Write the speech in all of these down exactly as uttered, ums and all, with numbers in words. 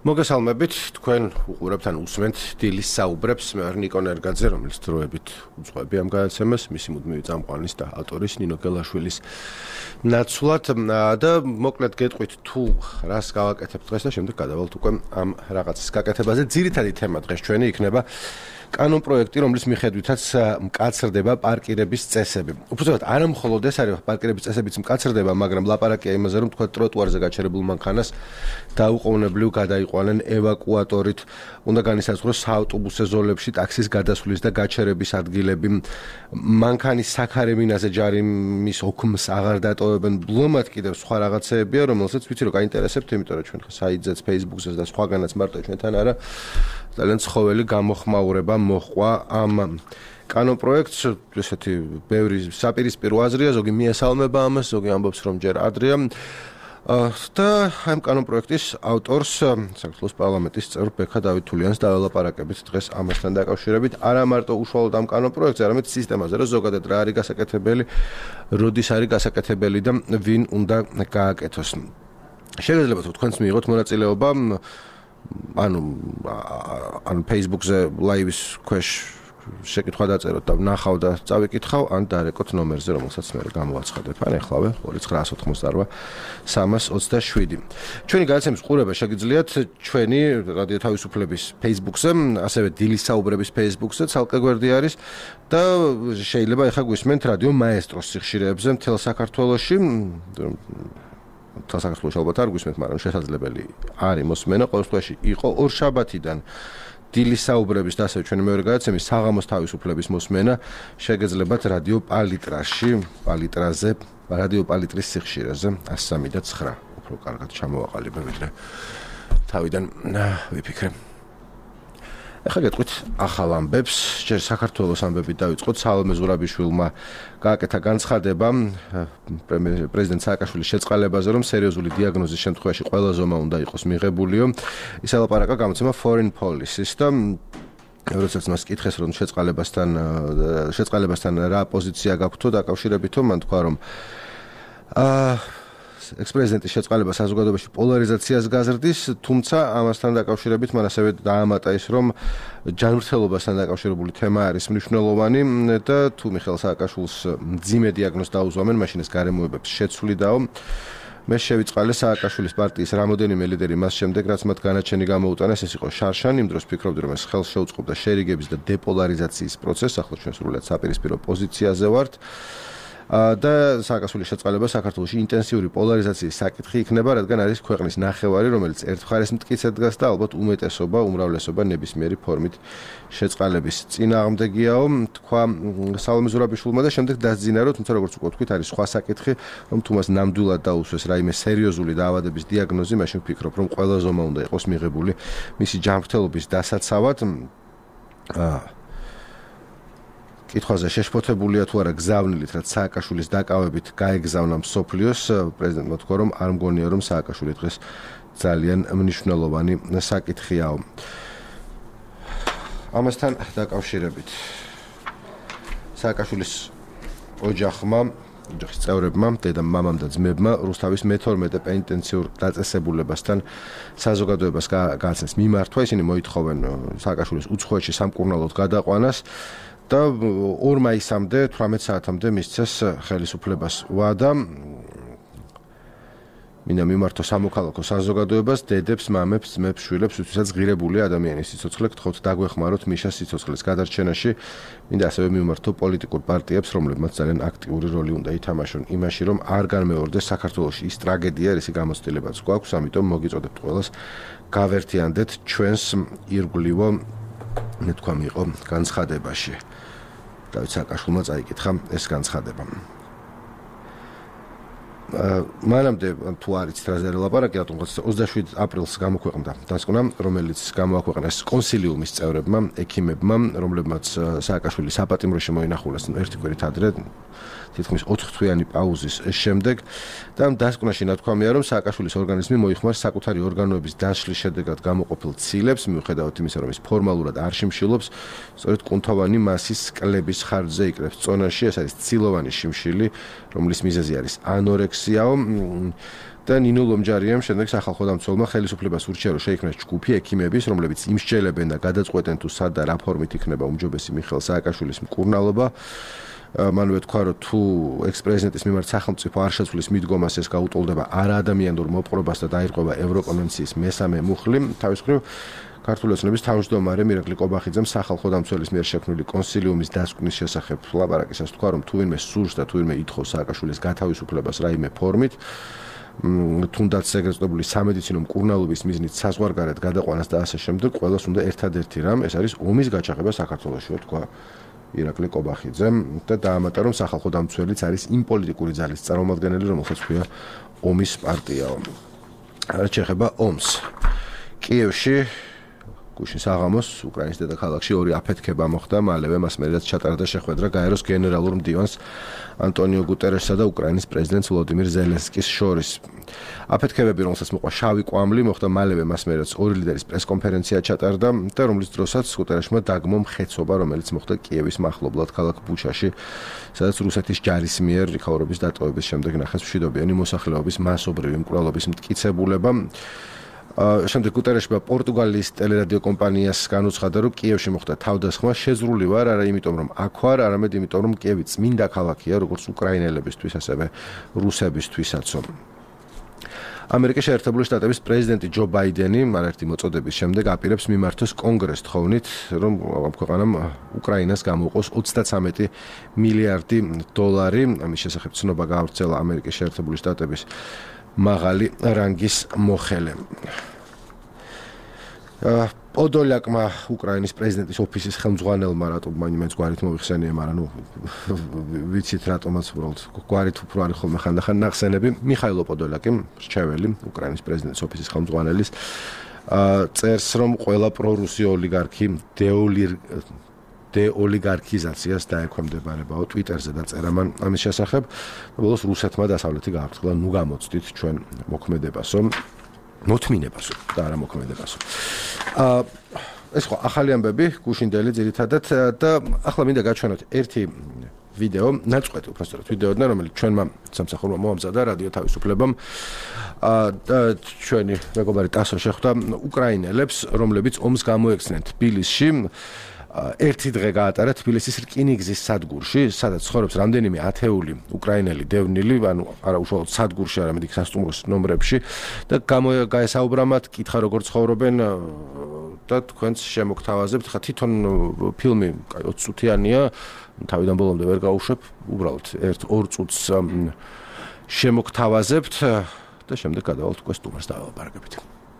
მოგესალმებით, თქვენ უყურებთ ან უსმენთ დილის საუბრებს, მე ვარ ნიკო ნერგაძე, რომელიც დროებით უძღვები ამ გადაცემას, მისი მუდმივი წამყვანის და ავტორის ნინო გელაშვილის ნაცვლად და მოკლედ გეტყვით თუ რას გავაკეთებთ დღეს და შემდეგ გადავალთ უკვე ამ რაღაცის გაკეთებაზე. ძირითადი თემა დღეს ჩვენი იქნება კანონ პროექტი, რომლის მიხედვითაც მკაცრდება პარკირების წესები. უბრალოდ არა მხოლოდ ეს არის პარკირების წესებიც მკაცრდება, მაგრამ ლაპარაკია იმაზე, რომ თქვა ტროტუარზე გაჩერებულ მანქანას დაუყოვნებლივ გადაიყვანენ ევაკუატორით. უნდა განისაზღვროს საავტობუსო ზოლებში ტაქსის გადასვლის და გაჩერების ადგილები. მანქანის საქარემინაზე ჯარიმის ოქმს აღარ დატოვებენ. ბლომად კიდევ სხვა რაღაცეებია, რომელსაც ვიცი რომ გაინტერესებთ, იმიტომ რომ ჩვენ საიტზეც, Facebook-ზეც და სხვაგანაც მარტო ჩვენთან არა ძალიან ცხოველი გამოხმაურება მოჰყვა ამ კანონ პროექტს, ესეთი ბევრი საპირისპირო აზრია, ზოგი მიესალმება ამას, ზოგი ამბობს რომ ჯერ ადრეა. და ამ კანონ პროექტის ავტორს საქართველოს პარლამენტის წევრ ბექა დავითულიანს დაველაპარაკებით დღეს ამასთან დაკავშირებით. არა მარტო უშუალოდ ამ კანონ პროექტზე, არამედ სისტემაზე, რომ ზოგადად რა არის გასაკეთებელი, როდის არის გასაკეთებელი და ვინ უნდა გააკეთოს. შეიძლება თუ თქვენც მიიღოთ მონაწილეობა ანუ ან Facebook-ზე live-ის ქვეშ შეკითხვა დაწეროთ და ვნახავ და წავიკითხავ, ან დარეკოთ ნომერზე, რომელსაც მე გამოვაცხადებ. ან ეხლავე ორი ცხრა ოცდაოთხმოცდაარბა სამას ოცდაშვიდი. ჩვენი გადაცემის ყურება შეგიძლიათ ჩვენი რადიო თავისუფლების Facebook-ზე, ასევე დილის საუბრების Facebook-ზე, ცალკე გვერდი არის და შეიძლება ეხლა გვისმენთ რადიო მაესტროს სიხშირეებზე მთელ საქართველოში. თელ საქართველოში ალბათ არ გვისმენთ, მაგრამ შესაძლებელი არის მოსმენა. ყოველ შემთხვევაში იყო ორ შაბათიდან დილის საუბრების და ასევე ჩვენი მეორე გადაცემის საღამოს თავისუფლების მოსმენა შეგეძლებათ რადიო პალიტრაში, პალიტრაზე, რადიო პალიტრის სიხშირეზე ათი სამი და ცხრა. უფრო კარგად ჩამოვაყალიბე, ვიდრე თავიდან ვიფიქრე. ეხლა გეტყვით ახალ ამბებს. ჯერ საქართველოს ამბებით დავიწყოთ. სალომე ზურაბიშვილმა გააკეთა განცხადება პრეზიდენტ სააკაშვილის შეწყალებაზე, რომ სერიოზული დიაგნოზის შემთხვევაში ყველა ზომა უნდა იყოს მიღებულიო. ის ელაპარაკა გამოცემა Foreign Policy-ს და როდესაც მას კითხეს, რომ შეწყალებასთან შეწყალებასთან რა პოზიცია გაქვთო დაკავშირებითო, მან თქვა, რომ აა ექს-პრეზიდენტის შეწყალება საზოგადოებაში პოლარიზაციას გაზრდის, თუმცა ამასთან დაკავშირებით მან ასევე დაამატა ის, რომ ჯანმრთელობასთან დაკავშირებული თემა არის მნიშვნელოვანი და თუ მიხეილ სააკაშვილს მძიმე დიაგნოზი დაუზვამენ, მაშინ ეს გარემოებებს შეცვლიდაო. მე შევიწყალე სააკაშვილის პარტიის რამოდენიმე ლიდერი მას შემდეგ, რაც მათ განაჩენი გამოუტანეს, ეს იყო შარშან, იმ დროს ფიქრობდი, რომ ეს ხელს შეუწყობდა შერიგების და დეპოლარიზაციის პროცესს, ახლა ჩვენ სრულად საპირისპირო პოზიციაზე ვართ. და სააკაშვილის შეწყალება საქართველოში ინტენსიური პოლარიზაციის საკითხი იქნება, რადგან არის ქვეყნის ნახევარი, რომელიც ერთ მხარეს მტკიცედ დგას და ალბათ უმეტესობა, უმრავლესობა ნებისმიერი ფორმით შეწყალების წინააღმდეგიაო, თქვა სალომე ზურაბიშვილმა და შემდეგ დასძინა, რომ თუმცა როგორც უკვე ვთქვით, არის სხვა საკითხი, რომ თუ მას ნამდვილად დაუსვეს რაიმე სერიოზული დაავადების დიაგნოზი, მაშინ ვფიქრობ, რომ ყველა ზომა უნდა იყოს მიღებული მისი ჯანმრთელობის დასაცავად. აა კითხვაზე შეშფოთებულია თუ არა გზავნილით, რაც სააკაშვილის დაკავებით გაეგზავნა მსოფლიოს, პრეზიდენტმა თქვა, რომ არ მგონია, რომ სააკაშვილი დღეს ძალიან მნიშვნელოვანი საკითხიაო. ამასთან დაკავშირებით სააკაშვილის ოჯახმა, ოჯახის წევრებმა, დედამ, მამამ და ძმებმა რუსთავის მეთორმეტე პენიტენციურ დაწესებულებასთან საზოგადოებას გააცნეს მიმართვა. ისინი მოითხოვენ სააკაშვილის უცხოეთში სამკურნალოდ გადაყვანას და ორ მაისამდე თვრამეტ საათამდე მისცეს ხელისუფლებას ვადა. მინდა მიმართო სამოქალაქო საზოგადოებას, დედებს, მამებს, ძმებს, შვილებს, ვისაც ღირებული ადამიანის სიცოცხლე გთხოვთ დაგვეხმაროთ მიშას სიცოცხლის გადარჩენაში. მინდა ასევე მიმართო პოლიტიკურ პარტიებს, რომლებმაც ძალიან აქტიური როლი უნდა ითამაშონ იმაში, რომ არ განმეორდეს საქართველოში ის ტრაგედია, რისი გამოცდილებაც გვაქვს, ამიტომ მოგიწოდებთ ყველას გავერთიანდეთ ჩვენს ირგვლივო, მე თქვა მიიღო განცხადებაში. დავით სააკაშვილმა წაიკითხა ეს განცხადება. მანამდე თუ არ იცით რაზე ლაპარაკი, რატომღაც ოცდაშვიდი აპრილს გამოქვეყნდა დასკვნა, რომელიც გამოაქვეყნეს კონსილიუმის წევრებმა, ექიმებმა, რომლებმაც სააკაშვილის საპატიმროში მოინახულეს ერთი კვირით ადრე, თითქმის ოთხთვიანი პაუზის შემდეგ და ამ დასკვნაში ნათქვამია, რომ სააკაშვილის ორგანიზმი მოიხმარს საკუთარი ორგანოების დაშლის შედეგად გამოყოფილ ცილებს, მიუხედავად იმისა, რომ ის ფორმალურად არ შიმშილობს, სწორედ კუნთოვანი მასის კლების ხარჯზე იკრებს წონაში, ეს არის ცილოვანი შიმშილი, რომლის მიზეზი არის ანორექსიაო და ნინო ლომჯარიამ შემდეგ სახალხო დამცველმა ხელისუფლებას ურჩია, რომ შეიქმნას ჯგუფი ექიმების, რომლებიც იმსჯელებენ და გადაწყვეტენ თუ სად და რა ფორმით იქნება უმჯობესი მიხეილ სააკაშვილის მკურნალობა. მანვე თქვა, რომ თუ ექს-პრეზიდენტის მიმართ სახელმწიფო არ შეცვლის მიდგომას, ეს გაუტოლდება არაადამიანურ მოპყრობას და დაირღვევა ევროკონვენციის მესამე მუხლი. თავის მხრივ ქართული ოცნების თავმჯდომარე მირაკლი კობახიძემ სახალხო დამცველის მიერ შექმნილი კონსილიუმის დასკვნის შესახებ ლაპარაკისას თქვა, რომ თუ ვინმე სურს და თუ ვინმე ითხოვს სააკაშვილის გათავისუფლებას რაიმე ფორმით, თუნდაც ეგრეთ წოდებული სამედიცინო მკურნალობის მიზნით საზღვარგარეთ გადაყვანას და ასე შემდეგ, ყველას უნდა ერთადერთი რამ, ეს არის ომის გაჩაღება საქართველოში, თქვა ირაკლი კობახიძემ და დაამატა, რომ სახალხო დამცველიც არის იმ პოლიტიკური ძალის წარმომადგენელი, რომელსაც ქვია ომის პარტიაო. რაც შეეხება ომს. კიევში გუშინ საღამოს უკრაინის დედაქალაქში ორი აფეთქება მოხდა, მალევე მას მერეც ჩატარდა შეხვედრა გაეროს გენერალურ მდივანს ანტონიო გუტერესსა და უკრაინის პრეზიდენტს ვლოდიმირ ზელენსკის შორის. აფეთქებები, რომელსაც მოყვა შავი კვამლი, მოხდა მალევე მას მერეც ორი ლიდერის პრესკონფერენცია ჩატარდა და რომლის დროსაც გუტერესმა დაგმო მხეცობა, რომელიც მოხდა კიევის მახლობლად ქალაქ ბუჩაში, სადაც რუსეთის ჯარის მიერ იქაურობის დატოვების შემდეგ ნახეს მშვიდობიანი მოსახლეობის მასობრივი მკვლელობის მტკიცებულება. შემდეგ გუტერესმა პორტუგალიის ტელერადიო კომპანიას განუცხადა, რომ კიევში მოხდა თავდასხმა, შეზრული ვარ არა იმიტომ, რომ აქ ვარ, არამედ იმიტომ, რომ კიევი წმინდა ქალაქია, როგორც უკრაინელებისთვის, ასევე რუსებისთვისაც. ამერიკის შეერთებული შტატების პრეზიდენტი ჯო ბაიდენი არაერთი მოწოდების შემდეგ აპირებს მიმართოს კონგრესს თხოვნით, რომ ამ ქვეყანამ უკრაინას გამოუყოს ოცდათვრამეტი მილიარდი დოლარი. ამის შესახებ ცნობა გაავრცელა ამერიკის შეერთებული შტატების მაღალი რანგის მოხელე. პოდოლაკმა უკრაინის პრეზიდენტის ოფისის ხელმძღვანელმა რატომ მაინც გვარით მოიხსენია, მაგრამ ნუ ვიცით რატომაც უბრალოდ გვარით უფრო არის ხოლმე ხანდახან ნახსენები. მიხაილო პოდოლაკი, რჩეველი უკრაინის პრეზიდენტის ოფისის ხელმძღვანელის, წერს, რომ ყველა პრორუსი ოლიგარქი დეოლირ დეოლიგარქიზაციას დაექვემდებარებაო. ტვიტერზე დაწერა მან ამის შესახებ. ბოლოს რუსეთმა დასავლეთი გააფრთხილა, ნუ გამოცდით ჩვენ მოქმედებასო, მოთმინებასო და არა მოქმედებასო. აა ეს ხო ახალი ამბები, გუშინდელი ძირითადად და ახლა მინდა გაჩვენოთ ერთი ვიდეო, ნაწყვეტი უბრალოდ ვიდეოდან, რომელიც ჩვენმა სამსახურმა მოამზადა რადიო თავისუფლებამ. აა და ჩვენი მეგობარი ტასო შეხვდა უკრაინელებს, რომლებიც ომს გამოექცნენ თბილისში. ერთი დღე გაატარა თბილისის რკინიგზის სადგურში, სადაც ცხოვრობს რამდენიმე ათეული უკრაინელი დევნილი, ანუ არა უშუალოდ სადგურში, არამედ იქ სასტუმროს ნომრებში და გაესაუბრა მათ, კითხა როგორ ცხოვრობენ და თქვენც შემოგთავაზებთ. ხა თვითონ ფილმი კაი ოცი წუთიანია, თავიდან ბოლომდე ვერ გავუშვებ, уბრალოდ ერთ ორ წუთს შემოგთავაზებთ და შემდეგ გადავალთ უკვე სტუმარს დავაპარაკებით.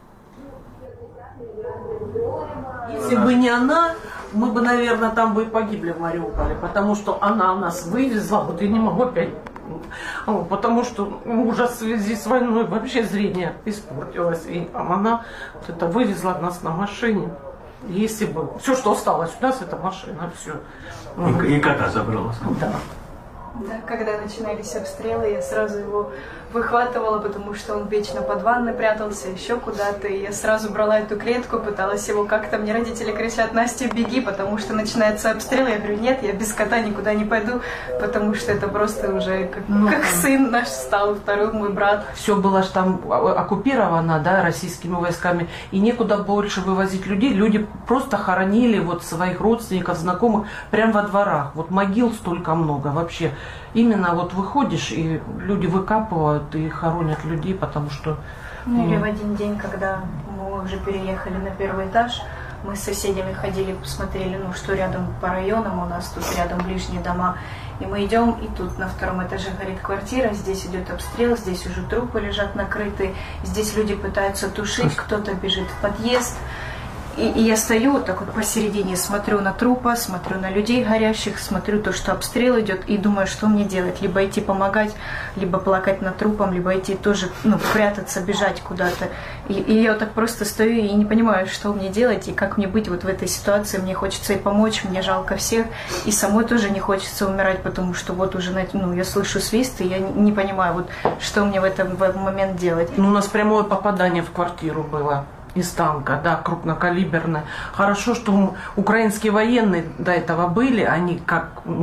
Если бы не она, мы бы, наверное, там бы и погибли в Мариуполе, потому что она нас вывезла, вот я не могу опять, потому что ужас в связи с войной, вообще зрение испортилось, и она вот это вывезла нас на машине. Если бы, все, что осталось у нас, это машина, все. И, и кота забрала. Да. Да, когда начинались обстрелы, я сразу его выхватывала, потому что он вечно под ванной прятался, еще куда-то. И я сразу брала эту клетку, пыталась его как-то... Мне родители кричат: Настя, беги, потому что начинается обстрел. Я говорю: нет, я без кота никуда не пойду, потому что это просто уже как, ну, как сын наш стал, второй мой брат. Все было же там оккупировано, да, российскими войсками, и некуда больше вывозить людей. Люди просто хоронили вот своих родственников, знакомых прямо во дворах. Вот могил столько много вообще. Именно вот выходишь, и люди выкапывают и хоронят людей, потому что... Ну, или в один день, когда мы уже переехали на первый этаж, мы с соседями ходили, посмотрели, ну, что рядом по районам, у нас тут рядом ближние дома. И мы идем, и тут на втором этаже горит квартира, здесь идет обстрел, здесь уже трупы лежат накрытые, здесь люди пытаются тушить, кто-то бежит в подъезд. И, и я стою вот так вот посередине, смотрю на трупы, смотрю на людей горящих, смотрю то, что обстрел идет, и думаю, что мне делать. Либо идти помогать, либо плакать над трупом, либо идти тоже, ну, прятаться, бежать куда-то. И, и я вот так просто стою и не понимаю, что мне делать, и как мне быть вот в этой ситуации. Мне хочется и помочь, мне жалко всех, и самой тоже не хочется умирать, потому что вот уже, ну, я слышу свист, и я не, не понимаю, вот, что мне в этом, в этот момент делать. Ну, у нас прямое попадание в квартиру было. Из танка, да, крупнокалиберная. Хорошо, что украинские военные до этого были, они как, ну,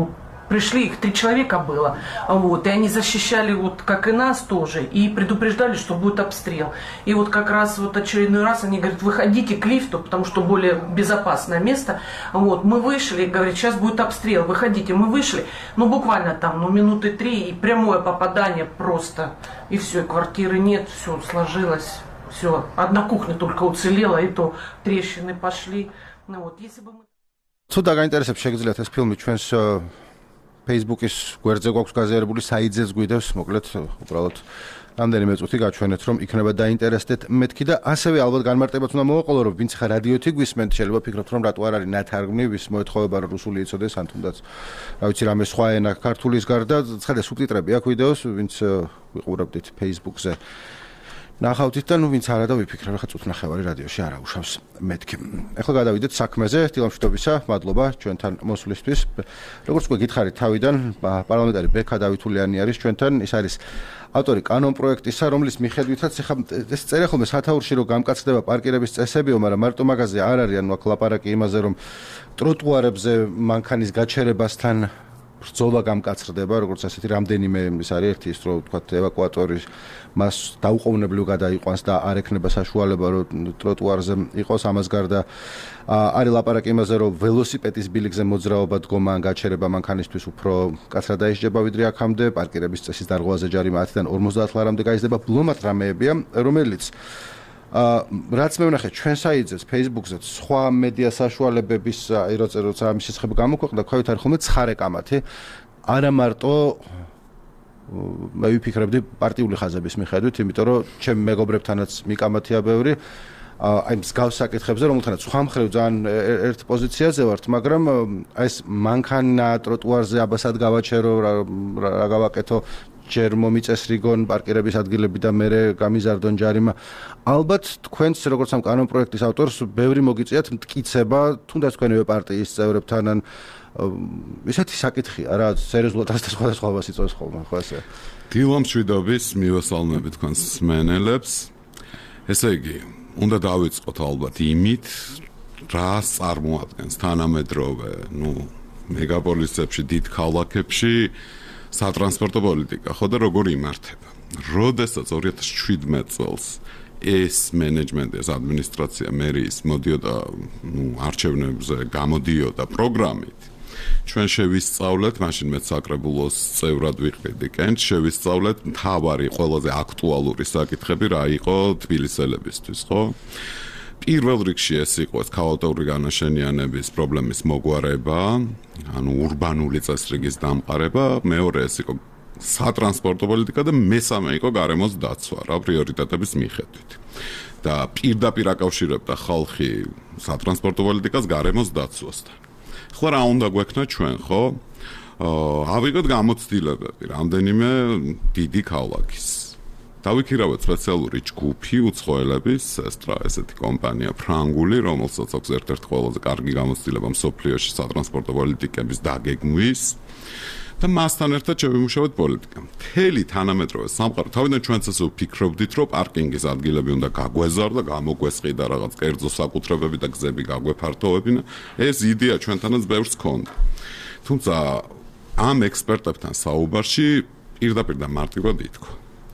пришли, их три человека было, вот, и они защищали, вот, как и нас тоже, и предупреждали, что будет обстрел. И вот как раз вот очередной раз они говорят, выходите к лифту, потому что более безопасное место. Вот, мы вышли, говорят, сейчас будет обстрел, выходите. Мы вышли, ну, буквально там, ну, минуты три, и прямое попадание просто. И все, и квартиры нет, все сложилось, все. Одна кухня только уцелела, и то трещины пошли. Ну, вот, если бы мы... Ცუდა გაინტერესებს შეგიძლიათ ეს ფილმი ჩვენს Facebook-ის გვერდზე გვაქვს გაზიარებული საიძეს გვიდევს, მოკლედ უბრალოდ რამდენიმე წუთი გაჩვენეთ, რომ იქნება დაინტერესდეთ მეთქი და ასევე ალბათ განმარტებაც უნდა მოვაყოლო, რომ ვინც ხარ რადიოთი გვისმენთ, შეიძლება ფიქრობთ, რომ რატო არ არის ნათარგმნი, ვის მოეთხოვება რომ რუსული იცოდეს, ან თუნდაც რა ვიცი რამე სხვა ენა ქართულის გარდა, ცხადე სუბტიტრები აქვს ვიდეოს, ვინც ვიყურებდით Facebook-ზე. ნახავთ და ნუ ვინც არა და ვიფიქრე რა ხა წუთნახევარი რადიოში არ აუშავს მეთქი. ახლა გადავიდეთ საქმეზე, დილამშვიდობისა, მადლობა ჩვენთან მოსვლისთვის. როგორც უკვე გითხარით თავიდან, პარლამენტარი ბექა დავითულიანი არის ჩვენთან, ის არის ავტორი კანონ პროექტისა, რომლის მიხედვითაც ახლა ეს წერია ხოლმე სათაურში რომ გამკაცდება პარკირების წესებიო, მაგრამ მარტო მაგაზე არ არის, ანუ აქ ლაპარაკი იმაზე რომ ტროტუარებზე მანქანის გაჩერებასთან ბრძოლა გამკაცრდება, როგორც ასეთი რამდენიმე ის არის ერთი ის რომ თქვა ევაკუატორი მას დაუყოვნებლივ გადაიყვანს და არ ექნება საშუალება რომ ტროტუარზე იყოს, ამას გარდა არის ლაპარაკი იმაზე რომ ველოსიპედის ბილიკზე მოძრაობა დგომა ან გაჩერება მანქანისთვის უფრო კაცრად დაისჯება ვიდრე აქამდე, პარკირების წესის დარღვევაზე ჯარიმა ათიდან ორმოცდაათ ლარამდე გაიზრდება, ბლომად რამეებია, რომელიც რაც მე ვნახე ჩვენ საიძეს Facebook-ზე სხვა მედია საშუალებების აი როცა ამის შესახებ გამოქვეყნდა, ქვევით არის ხოლმე ცხარე კამათი, არა მარტო მე ვიფიქრებდი პარტიული ხაზების მიხედვით, იმიტომ რომ ჩემ მეგობრებთანაც მიკამათია ბევრი, აი მსგავს საკითხებზე, რომელთანაც სხვა მხრივ ძალიან ერთ პოზიციაზე ვართ, მაგრამ აი ეს მანქანა ტროტუარზე აბასად გავაჩერო, რა გავაკეთო, ჯერ მომიწეს რიგონ პარკირების ადგილები და მერე გამიზარდონ ჯარიმა. ალბათ თქვენც როგორც ამ კანონ პროექტის ავტორს ბევრი მოგიწიათ მტკიცება, თუნდაც თქვენივე პარტიის წევრებთან ან ესეთი საკითხია რა, სერიოზულად ასე სხვადასხვას იწევს ხოლმე, ხო ასე. დილამშვიდობის მივესალმებით თქვენს მსმენელებს. ესე იგი, უნდა დავიწყოთ ალბათ იმით, რას წარმოადგენს თანამედროვე, ну, მეგაპოლისებში, დიდ ქალაქებში სატრანსპორტო პოლიტიკა, ხო და როგორ იმართება. როდესაც ორი ათას შვიდმეტ წელს ეს მენეჯმენტი, ეს ადმინისტრაცია მერიის მოდიოდა, ну, არჩევნებზე გამოდიოდა პროგრამით, ჩვენ შევისწავლეთ, მაშინ მეც საკრებულოს წევრად ვიყიდი კენჭ, შევისწავლეთ მთავარი ყველაზე აქტუალური საკითხები რა იყო თბილისელებისთვის, ხო? პირველ რიგში ეს იყო ქაოტური განაშენიანების პრობლემის მოგვარება, ანუ ურბანული წესრიგის დამყარება, მეორე ეს იყო სატრანსპორტო პოლიტიკა და მესამე იყო გარემოს დაცვა, რა პრიორიტეტების მიხედვით. და პირდაპირ აკავშირებდა ხალხი სატრანსპორტო პოლიტიკას გარემოს დაცვასთან. ხო რა უნდა გვექნა ჩვენ, ხო? ავიღოთ გამოცდილებები რამდენიმე დიდი ქალაქის. დავიქირავეთ სპეციალური ჯგუფი უცხოელების, ესტრა ესეთი კომპანია ფრანგული, რომელსაც აქვს ერთ-ერთი ყველაზე კარგი გამოცდილება მსოფლიოში სატრანსპორტო პოლიტიკების დაგეგმვის და მასთან ერთად შევიმუშავეთ პოლიტიკა. მთელი თანამედროვე სამყარო, თავიდან ჩვენც ასე ვფიქრობდით, რომ პარკინგის ადგილები უნდა გაგვეზარდა, გამოგვესყიდა რაღაც კერძო საკუთრებები და გზები გაგვეფართოვებინა. ეს იდეა ჩვენთანაც ბევრს ჰქონდა. თუმცა ამ ექსპერტებთან საუბარში პირდაპირ და მარტივად ითქვა.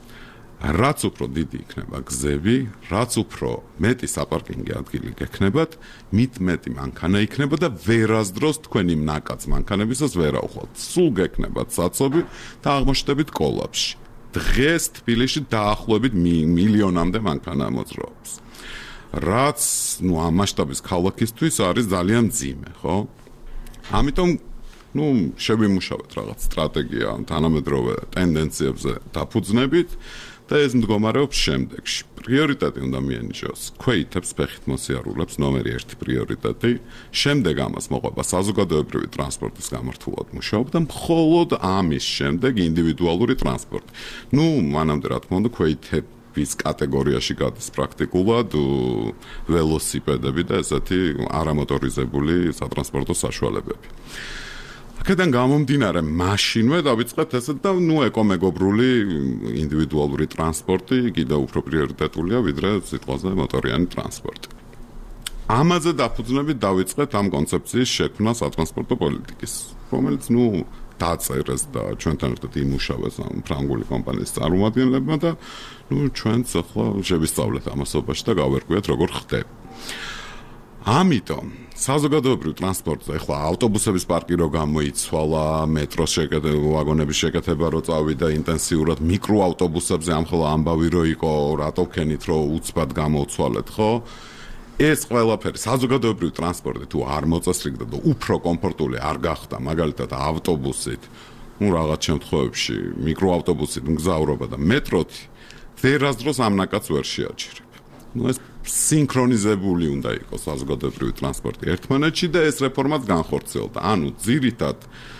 რაც უფრო დიდი იქნება გზები, რაც უფრო მეტი საპარკინგი ადგილი გექნებათ, მით მეტი მანქანა იქნება და ვერასდროს თქვენი მნაკაც მანქანებისას ვერ ავხვალთ. სულ გექნებათ საცობი და აღმოჩნდებით კოლაფში. დღეს თბილისში დაახლოებით მილიონამდე მანქანა მოძრაობს. რაც, ну, ამ მასშტაბის ქალაქისთვის არის ძალიან მძიმე, ხო? ამიტომ ну, შევიმუშავეთ რაღაც სტრატეგია თანამედროვე ტენდენციებზე დაფუძნებით და ეს მდგომარეობს შემდეგში. პრიორიტეტი უნდა მიენიჭოს ქვეითებს ფეხით მოსიარულებს, ნომერი ერთი პრიორიტეტი, შემდეგ ამას მოყვება საზოგადოებრივი ტრანსპორტის გამართულად მუშაობა და მხოლოდ ამის შემდეგ ინდივიდუალური ტრანსპორტი. ну, მანამდე რა თქმა უნდა ქვეითების კატეგორიაში გადის პრაქტიკულად ველოსიპედები და ესეთი არამოტორიზებული სატრანსპორტო საშუალებები. აქედან გამომდინარე, მაშინვე დავიწყეთ ესეთ და ნუ ეკომეგობრული ინდივიდუალური ტრანსპორტი კიდევ უფრო პრიორიტეტულია ვიდრე სიტყვაზე მოტორიანი ტრანსპორტი. ამაზე დაფუძნებით დავიწყეთ ამ კონცეფციის შექმნა სატრანსპორტო პოლიტიკის, რომელიც ნუ დაწერეს და ჩვენთან ერთად იმუშავეს ამ ფრანგული კომპანიის წარმომადგენლებმა და ნუ ჩვენც ახლა შევისწავლეთ ამასობაში და გავერკვიეთ როგორ ხდება. ამიტომ საზოგადოებრივ ტრანსპორტზე ახლა ავტობუსების პარკი რო გამოიცვალა, მეტროს შეკეთება, ვაგონების შეკეთება რო წავიდა ინტენსიურად, მიკროავტობუსებზე ამხელა ამბავი რო იყო, რატო ქენით რო უცბად გამოცვალეთ, ხო? ეს ყველაფერი საზოგადოებრივ ტრანსპორტი თუ არ მოწესრიგდა და უფრო კომფორტული არ გახდა, მაგალითად ავტობუსით, ну რაღაც შემთხვევებში მიკროავტობუსით მგზავრობა და მეტროთი ვერასდროს ამ ნაკადს ვერ შეაჩერებ. ну ეს სინქრონიზებული უნდა იყოს საზოგადოებრივი ტრანსპორტი ერთმანეთში და ეს რეფორმაც განხორციელდა. ანუ ძირითად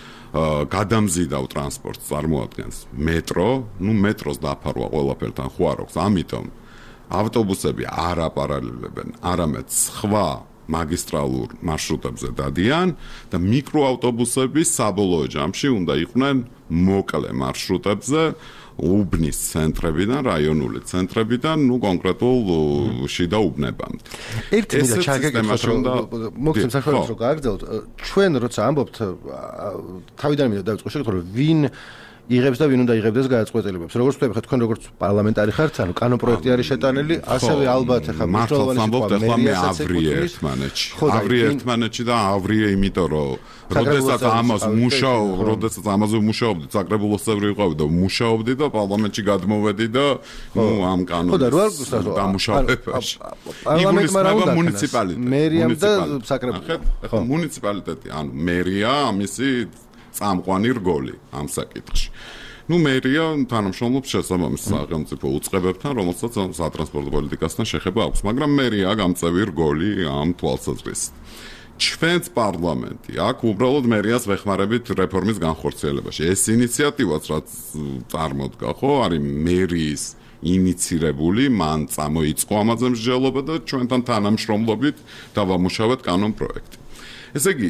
გადამზიდავ ტრანსპორტს წარმოადგენს მეტრო, ну მეტროს დაფარვა ყველაფერთან ხო არ აქვს, ამიტომ ავტობუსები არ აპარალელებენ, არამედ სხვა მაგისტრალურ მარშრუტებზე დადიან და მიკროავტობუსები საბოლოო ჯამში უნდა იყვნენ მოკლე მარშრუტებზე, უბნის ცენტრებიდან, რაიონული ცენტრებიდან, ну კონკრეტულ შიდა უბნებამდე. ერთი მინდა ჩაგეკითხოთ, რომ მოგცემ საშუალებას რომ გააგრძელოთ. ჩვენ როცა ამბობთ, თავიდან მინდა დავიწყო შეკითხვა, რომ ვინ იღებს და ვინ უნდა იღებდეს გადაწყვეტილებებს. როგორც ვთქვი, თქვენ როგორც პარლამენტარი ხართ, ანუ კანონპროექტი არის შეტანილი, ასევე ალბათ ახლა მართლაც ამბობთ, ახლა მე ავრიე ერთმანეთში. ავრიე ერთმანეთში და ავრიე იმიტომ, რომ როდესაც ამას მუშაობ, როდესაც ამაზე ვმუშაობდი, საკრებულოს წევრი ვიყავი და ვმუშაობდი და პარლამენტში გადმოვედი და ნუ ამ კანონის დამუშავებაში. პარლამენტმა რა უნდა მუნიციპალიტეტი. მერიამ და საკრებულო. ხო, მუნიციპალიტეტი, ანუ მერია, ამისი წამყვანი რგოლი ამ საკითხში. ну მერია თანამშრომლობს შესაბამის სახელმწიფო უწყებებთან, რომელსაც სატრანსპორტო პოლიტიკასთან შეხება აქვს, მაგრამ მერია გამწევი რგოლი ამ თვალსაზრისით. ჩვენც პარლამენტი აქ უბრალოდ მერიას ვეხმარებით რეფორმის განხორციელებაში. ეს ინიციატივაც რაც წარმოდგა, ხო, არის მერიის ინიცირებული, მან წამოიწყო ამაზე მსჯელობა და ჩვენთან თანამშრომლობით დავამუშავეთ კანონპროექტი. ესე იგი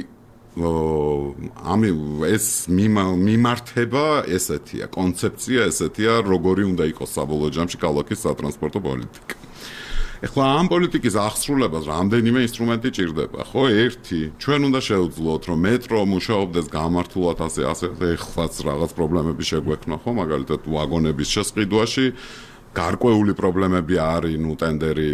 ამი ეს მიმართება ესეთია, კონცეფცია ესეთია, როგორი უნდა იყოს საბოლოო ჯამში ქალაქის სატრანსპორტო პოლიტიკა. ეხლა ამ პოლიტიკის აღსრულებას რამდენიმე ინსტრუმენტი ჭირდება, ხო? ერთი, ჩვენ უნდა შევძლოთ, რომ მეტრო მუშაობდეს გამართულად ასე ასე ეხლაც რაღაც პრობლემები შეგვექნა, ხო? მაგალითად ვაგონების შესყიდვაში გარკვეული პრობლემები არის, ну ტენდერი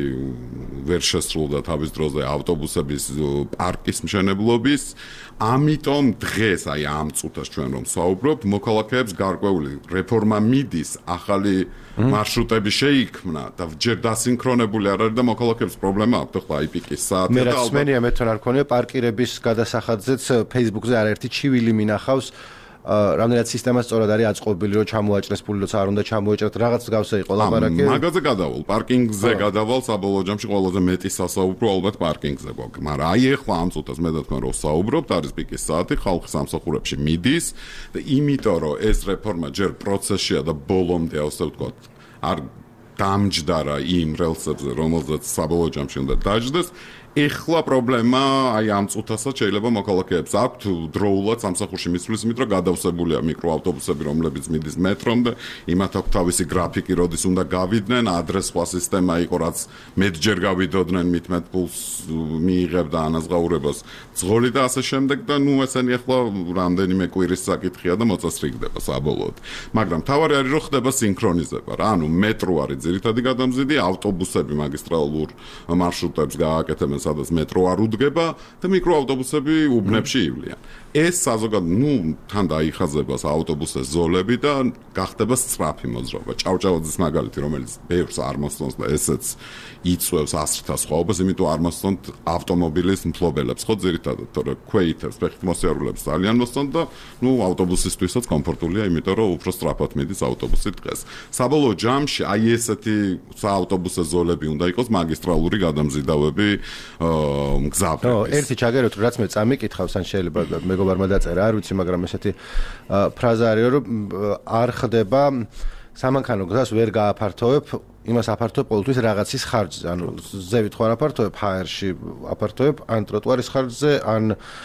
ვერ შესრულდა თავის დროზე ავტობუსების პარკის მშენებლობის. ამიტომ დღეს აი ამ წუთას ჩვენ რომ საუბრობთ, მოქალაქეებს გარკვეული რეფორმა მიდის, ახალი მარშრუტები შეიქმნა და ჯერ დასინქრონებული არ არის და მოქალაქეებს პრობლემა აქვს, ხო, აი პიკის საათი და ალბათ. მე რაც მენია მე თან არ ქონია პარკირების გადასახადზეც Facebook-ზე არაერთი ჩივილი მინახავს. რამდენად სისტემა სწორად არის აწყობილი, რომ ჩამოაჭრეს ფული, როცა არ უნდა ჩამოეჭრათ, რაღაც გავსე იყო ლაპარაკი. მაგაზე გადავალ, პარკინგზე გადავალ, საბოლოო ჯამში ყველაზე მეტი სასაუბრო ალბათ პარკინგზე გვაქვს. მაგრამ აი ეხლა ამ წუთას მე და თქვენ რო საუბრობთ, არის პიკის საათი, ხალხის სამსახურებში მიდის და იმიტომ რომ ეს რეფორმა ჯერ პროცესშია და ბოლომდე ასე ვთქვათ, არ დამჯდარა იმ რელსებზე, რომელზეც საბოლოო ჯამში უნდა დაჯდეს. ეხლა პრობლემა აი ამ წუთასაც შეიძლება მოქალაქეებს აქვთ დროულად სამსახურში მისვლის, იმიტომ რომ გადავსებულია მიკროავტობუსები, რომლებიც მიდის მეტრომდე, იმათ აქვს თავისი გრაფიკი, როდის უნდა გავიდნენ, ადრეს სხვა სისტემა იყო, რაც მეტჯერ გავიდოდნენ, მით მეტ ფულს მიიღებდა ანაზღაურებას ძღოლი და ასე შემდეგ და ნუ ესენი ეხლა რამდენიმე კვირის საკითხია და მოწესრიგდება საბოლოოდ. მაგრამ თავარი არის რომ ხდება სინქრონიზება რა, ანუ მეტრო არის ძირითადი გადამზიდი, ავტობუსები მაგისტრალურ მარშრუტებს გააკეთებენ, სადაც მეტრო არ უდგება და მიკროავტობუსები უბნებში ივლიან. ეს საზოგადო, ну, თან დაიხაზება ავტობუსის ზოლები და გახდება სწრაფი მოძრაობა. ჭავჭავაძის მაგალითი, რომელიც ბევრს არ მოსწონს და ესეც იწვევს ასრთა სხვაობას, იმიტომ არ მოსწონთ ავტომობილის მფლობელებს, ხო, ძირითადად, თორე ქვეითებს, ფეხით მოსიარულეებს ძალიან მოსწონთ და, ну, ავტობუსისთვისაც კომფორტულია, იმიტომ რომ უფრო სწრაფად მიდის ავტობუსი დღეს. საბოლოო ჯამში აი ესეთი საავტობუსო ზოლები უნდა იყოს მაგისტრალური გადამზიდავები მგზავრების. ო, ერთი ჩაგეროთ, რაც მე წამიკითხავს, ან შეიძლება მეგობარმა დაწერა, არ ვიცი, მაგრამ ესეთი ფრაზა არის, რომ არ ხდება სამანქანო გზას ვერ გააფართოვებ, იმას აფართოვებ ყოველთვის რაღაცის ხარჯზე, ანუ ზევით ხო არ აფართოვებ, ჰაერში აფართოვებ, ან ტროტუარის ხარჯზე, ან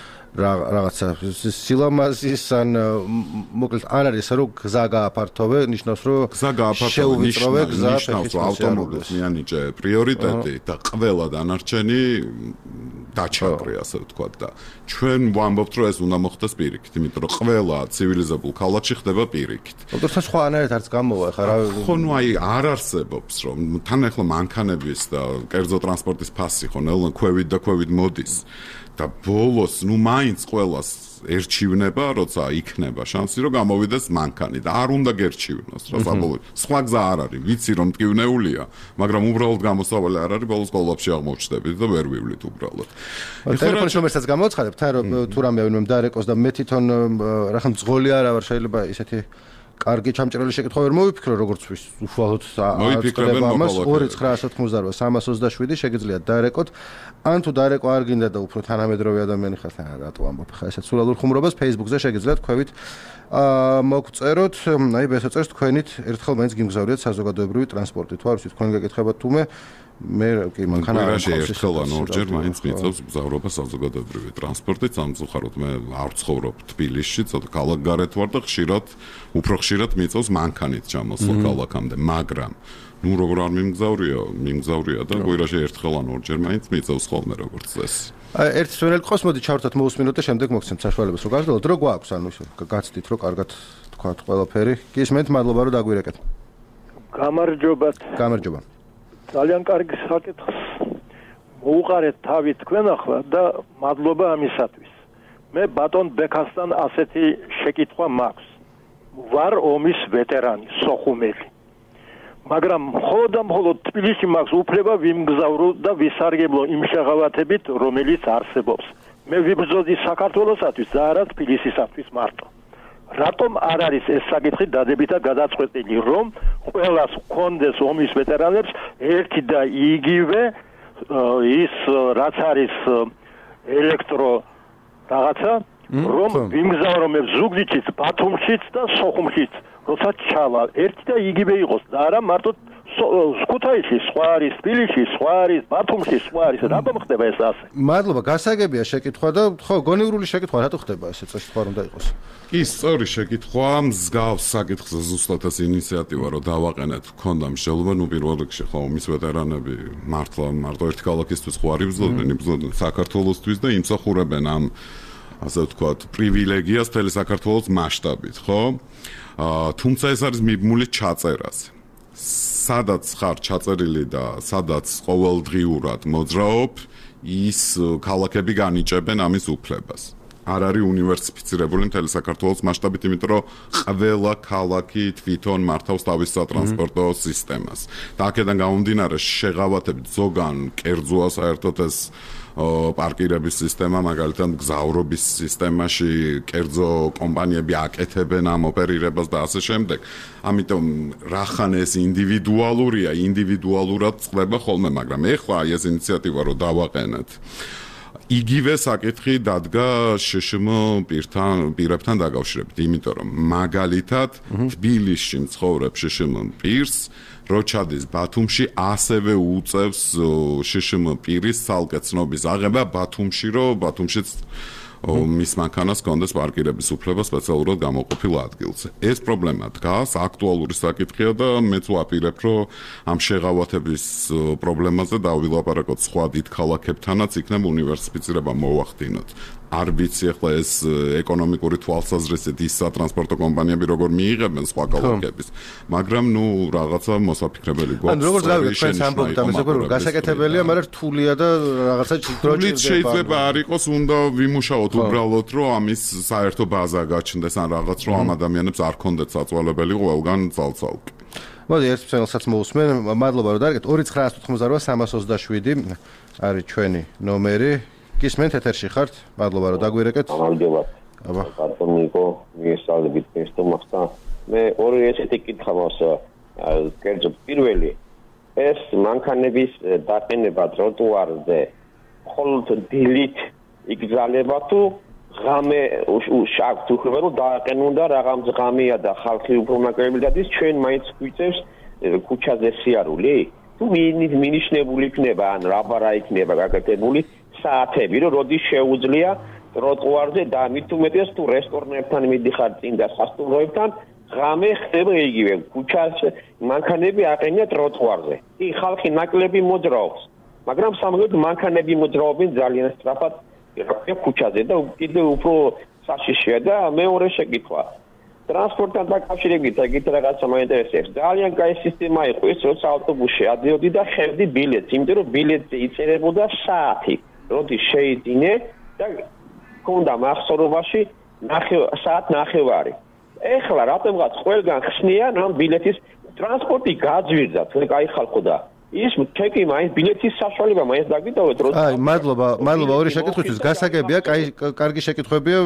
რაღაცა სილამაზის, ან მოკლედ არ არის ესე, რომ გზა გააფართოვე, ნიშნავს, რომ გზა გააფართოვე, ნიშნავს, რომ ავტომობილს მიანიჭე პრიორიტეტი და ყველა დანარჩენი დაჩაგრე ასე ვთქვათ და ჩვენ ვამბობთ რომ ეს უნდა მოხდეს პირიქით, იმიტომ რომ ყველა ცივილიზებულ ქალაქში ხდება პირიქით. ოღონდ სხვანაირად არც გამოვა ხა რა ხო ნუ აი არ არსებობს რომ თან ახლა მანქანების და კერძო ტრანსპორტის ფასი ხო ნელ ქვევით და ქვევით მოდის და ბოლოს ნუ მაინც ყველას ერჩივნება, როცა იქნება შანსი რომ გამოვიდეს მანქანი და არ უნდა გერჩივნოს რა საბოლოოდ. სხვა გზა არ არის, ვიცი რომ მტკივნეულია, მაგრამ უბრალოდ გამოსავალი არ არის, ბოლოს კოლაფში აღმოჩნდებით და ვერ ვივლით უბრალოდ. ტელეფონის ნომერსაც გამოცხადებთ, რომ თუ რამე ვინმე დაარეკოს და მე თვითონ რახან ძღოლი არა ვარ, შეიძლება ისეთი კარგი ჩამჭრელი შეკითხვა ვერ მოვიფიქრო, როგორც ვის უშუალოდ აწყდება ამას ორი ცხრაასი ათმოცდაოთხ სამას ოცდაშვიდი შეგიძლიათ დაარეკოთ. ან თუ დაარეკვა არ გინდა და უფრო თანამედროვე ადამიანი ხართ, რატო ამბობ ხა ესეც სულალურ ხუმრობას Facebook-ზე შეგიძლიათ ქვევით აა მოგწეროთ, აი ბესოწერს თქვენით ერთხელ მაინც გიმგზავრიეთ საზოგადოებრივი ტრანსპორტით. თუ არ ვიცით თქვენ გეკითხებათ თუმე მე კი მანქანა არ ერთხელ ან ორჯერ მაინც მიწევს მგზავრობა საზოგადოებრივი ტრანსპორტით. სამწუხაროდ მე არ ვცხოვრობ თბილისში, ცოტა ქალაქგარეთ ვარ და ხშირად უფრო ხშირად მიწევს მანქანით ჩამოსვლა ქალაქამდე, მაგრამ ნუ როგორ არ მიმგზავრია, მიმგზავრია და კვირაში ერთხელ ან ორჯერ მაინც მიწევს ხოლმე როგორც წესი. აი ერთი სვენელი ყავს, მოდი ჩავრთოთ მოусმინოთ და შემდეგ მოგცემთ საშუალებას რომ გაგრძელოთ. რო გვაქვს, ანუ ისე გაცდით რომ კარგად თქვათ ყველაფერი. გისმენთ, მადლობა რომ დაგვირეკეთ. გამარჯობათ. გამარჯობა. ძალიან კარგი საკითხი. მოუყარეთ თავი თქვენ ახლა და მადლობა ამისათვის. მე ბატონ ბექასთან ასეთი შეკითხვა მაქვს. ვარ ომის ვეტერანი, სოხუმელი. მაგრამ მხოლოდ და მხოლოდ თბილისში მაქვს უფლება ვიმგზავრო და ვისარგებლო იმ შეღავათებით, რომელიც არსებობს. მე ვიბრძოდი საქართველოსათვის და არა თბილისისათვის მარტო. რატომ არ არის ეს საკითხი დადებითად გადაწყვეტილი, რომ ყველას ჰქონდეს ომის ვეტერანებს ერთი და იგივე ის რაც არის ელექტრო რაღაცა, რომ ვიმგზავრობ ზუგდიდშიც, ბათუმშიც და სოხუმშიც, როცა ჩავა, ერთი და იგივე იყოს და არა მარტო ქუთაისში, სხვა არის თბილისში, სხვა არის ბათუმში, სხვა არის. რატომ ხდება ეს ასე? მადლობა, გასაგებია შეკითხვა და ხო, გონივრული შეკითხვა რატო ხდება ესე წესი თქვა რომ დაიყოს? კი, სწორი შეკითხვა, მსგავს საკითხზე ზუსტად ეს ინიციატივა რომ დავაყენეთ, ქონდა მსჯელობა, ნუ პირველ რიგში ხო ომის ვეტერანები მართლა მარტო ერთი ქალაქისთვის ხო არ იბრძოდნენ, იბრძოდნენ საქართველოსთვის და იმსახურებენ ამ ასე ვთქვათ, პრივილეგიას მთელი საქართველოს მასშტაბით, ხო? აა თუმცა ეს არის მიბმული ჩაწერაზე. სადაც ხარ ჩაწერილი და სადაც ყოველდღიურად მოძრაობ, ის ქალაქები განიჭებენ ამის უფლებას. არ არის უნივერსიფიცირებული მთელი საქართველოს მასშტაბით, იმიტომ რომ ყველა ქალაქი თვითონ მართავს თავის სატრანსპორტო სისტემას. და აქედან გამომდინარე შეღავათებით ზოგან კერძოა საერთოდ ეს პარკირების სისტემა, მაგალითად გზავრობის სისტემაში კერძო კომპანიები აკეთებენ ამ ოპერირებას და ასე შემდეგ. ამიტომ რახან ეს ინდივიდუალურია, ინდივიდუალურად წყდება ხოლმე, მაგრამ ეხლა ეს ინიციატივა რომ დავაყენეთ. იგივე საკითხი დადგა შშმ პირთან, პირებთან დაკავშირებით, იმიტომ რომ მაგალითად თბილისში მცხოვრებ შშმ პირს რო ჩადის ბათუმში, ასევე უწევს შშმ პირის ცალკე ცნობის აღება ბათუმში, რომ ბათუმშიც მის მანქანას კონდეს პარკირების უფლება სპეციალურად გამოყოფილ ადგილზე. ეს პრობლემა დგას, აქტუალური საკითხია და მეც ვაპირებ, რომ ამ შეღავათების პრობლემაზე დავილაპარაკოთ სხვა დიდ ქალაქებთანაც, იქნებ უნივერსიფიცირება მოვახდინოთ. არ ვიცი ახლა ეს ეკონომიკური თვალსაზრისით ის სატრანსპორტო კომპანიები როგორ მიიღებენ სხვა ქალაქების, მაგრამ ნუ რაღაცა მოსაფიქრებელი გვაქვს. ან როგორც გავიგეთ, ჩვენს ამბობთ ამაზე, რომ გასაკეთებელია, მაგრამ რთულია და რაღაცა დროჭირდება. შეიძლება არ იყოს, უნდა ვიმუშაოთ უბრალოდ, რომ ამის საერთო ბაზა გაჩნდეს, ან რაღაც რომ ამ ადამიანებს არ ქონდეთ საწვალებელი ყველგან ძალ-ძალკე. მოდი ერთ ფსენელსაც მოусმენ. მადლობა რომ დაარგეთ. ორი ცხრაასი ათმოცდაოთხ სამას ოცდაშვიდი არის ჩვენი ნომერი. გისმენთ ეთერში ხართ? მადლობა რომ დაგვირეკეთ. მადლობა. აბა, ბატონიკო, მიესალმებით ფესტომას და მე ორი ესეთი კითხვა მაქვს. კერძო პირველი, ეს მანქანების დაყენება ტროტუარზე მხოლოდ დილით იგზავნება თუ ღამე შაქვთ უხება რომ დააყენონ და რაღაც ღამეა და ხალხი უფრო ნაკლები დადის, ჩვენ მაინც გვიწევს ქუჩაზე სიარული? თუ მინიშნებული იქნება ან რაბარა იქნება გაკეთებული საათები, რომ როდის შეუძლია ტროტუარზე და მით უმეტეს თუ რესტორნებთან მიდიხარ წინ და სასტუმროებთან, ღამე ხდება იგივე, ქუჩაზე მანქანები აყენია ტროტუარზე. კი, ხალხი ნაკლები მოძრაობს. მაგრამ სამაგერად მანქანები მოძრაობენ ძალიან სწრაფად რა ქვია ქუჩაზე და კიდევ უფრო საშიშია და მეორე შეკითხვა ტრანსპორტთან დაკავშირებით ეგეთ რაღაცა მაინტერესებს ძალიან კაი სისტემა იყო ის როცა ავტობუსში ადიოდი და ხედი ბილეთს იმიტომ რომ ბილეთზე იწერებოდა საათი როდის შეიძინე და ქონდა მახსოვრობაში საათ ნახევარი ეხლა რატომღაც ყველგან ხსნიან ამ ბილეთის ტრანსპორტი გაძვირდა თქვენ კაი ხალხო და ის ჩეკი მაინც ბილეთის საშუალება მაინც დაგიტოვეთ როცა აი მადლობა მადლობა ორი შეკითხვისთვის გასაგებია კაი კარგი შეკითხვებია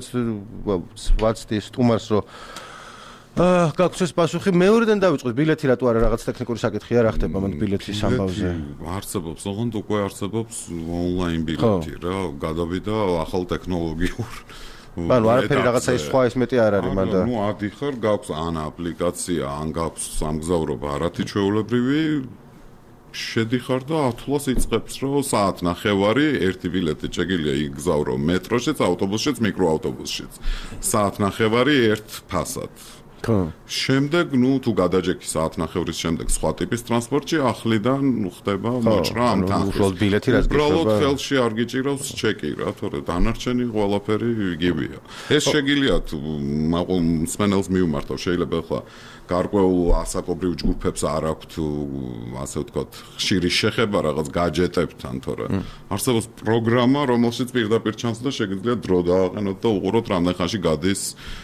ვაცდი სტუმარს რომ აა გაგვცეს პასუხი მეორედან დავიწყოთ ბილეთი რატო არა რაღაც ტექნიკური საკითხია რა ხდება მანდ ბილეთის ამბავზე არსებობს ოღონდ უკვე არსებობს ონლაინ ბილეთი რა გადავიდა ახალ ტექნოლოგიურ ანუ არაფერი რაღაცა ის სხვა ის მეტი არ არის მანდა ნუ ადიხარ გაქვს ან აპლიკაცია ან გაქვს სამგზავრობა არათი ჩვეულებრივი შედიხარ და ათლას იწყებს რომ საათ ნახევარი ერთი ბილეთი შეგიძლია იგზავრო მეტროშიც ავტობუსშიც მიკროავტობუსშიც საათ ნახევარი ერთ ფასად შემდეგ ნუ თუ გადაჯექი საათ ნახევრის შემდეგ სხვა ტიპის ტრანსპორტში ახლიდან ხდება მოჭრა ამ თანხის უბრალოდ ბილეთი რაც უბრალოდ ხელში არ გიჭირავს ჩეკი რა თორე დანარჩენი ყველაფერი იგივეა ეს შეგიძლია თუ მსმენელს მიუმართო შეიძლება ახლა გარკვეულ ასაკობრივ ჯგუფებს არ აქვთ ასე ვთქვათ ხშირი შეხება რაღაც გაჯეტებთან თორე არსებობს პროგრამა რომელშიც პირდაპირ ჩანს და შეგიძლია დრო დააყენოთ და უყუროთ რამდენ ხანში გადის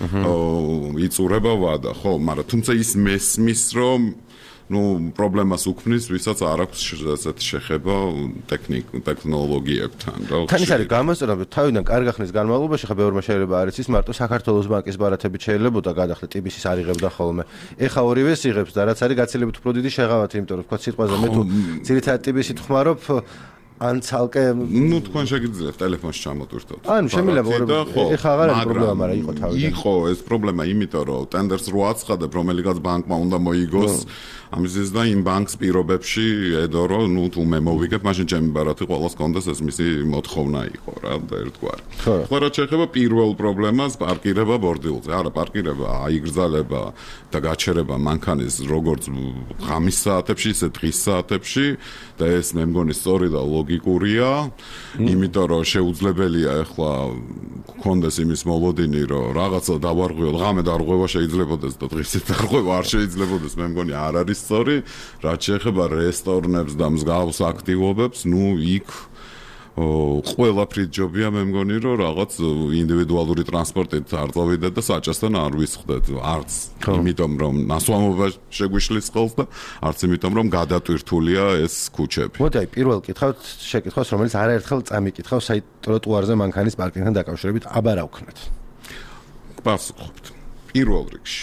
იწურება ვადა ხო მაგრამ თუმცა ის მესმის რომ ну პრობლემას უქმნის ვისაც არ აქვს ესეთი შეხება ტექნიკ ტექნოლოგიებთან რა თან ის არის გამოსწორებული თავიდან კარგი ხნის განმავლობაში ხა ბევრმა შეიძლება არ იცის მარტო საქართველოს ბანკის ბარათებით შეიძლება გადახდა ტიბისის არ იღებდა ხოლმე ეხა ორივეს იღებს და რაც არის გაცილებით უფრო დიდი შეღავათი იმიტომ რომ თქვა სიტყვაზე მე თუ ძირითადად ტიბისით ხმარობ ან ცალკე ну თქვენ შეგიძლიათ ტელეფონში ჩამოტვირთოთ ანუ შემიძლია ეხა აღარ არის პრობლემა მაგრამ იყო თავიდან იყო ეს პრობლემა იმიტომ რომ ტენდერს რო აცხადებ რომელიღაც ბანკმა უნდა მოიგოს ამისთვის და იმ ბანკს პირობებში ედო რომ ну თუ მე მოვიგებ მაშინ ჩემი ბარათი ყოველს კონდეს ეს მისი მოთხოვნა იყო რა და ერთგვარი ხო რა შეიძლება პირველ პრობლემას პარკირება ბორდილზე არა პარკირება აიგრძალება და გაჩერება მანქანის როგორც ღამის საათებში ისე დღის საათებში და ეს მე მგონი სწორი და ლოგიკურია იმიტომ რომ შეუძლებელია ახლა კონდეს იმის მოლოდინი რომ რაღაცა დავარღვიო ღამე დარღვევა შეიძლებადეს და დღისით დარღვევა არ შეიძლებადეს მე მგონი არ არის სწორი რაც შეეხება რესტორნებს და მსგავს აქტივობებს ნუ იქ ყველაფრით ჯობია მე მგონი რომ რაღაც ინდივიდუალური ტრანსპორტით არ წავიდეთ და საჭასთან არ ვისხდეთ არც იმიტომ რომ ნასვამობა შეგვიშლის ხელს და არც იმიტომ რომ გადატვირთულია ეს ქუჩები მოდი აი პირველ კითხავთ შეკითხვას რომელიც არაერთხელ წამიკითხავს აი ტროტუარზე მანქანის პარკინგთან დაკავშირებით აბა რა ვქნათ პასუხობთ პირველ რიგში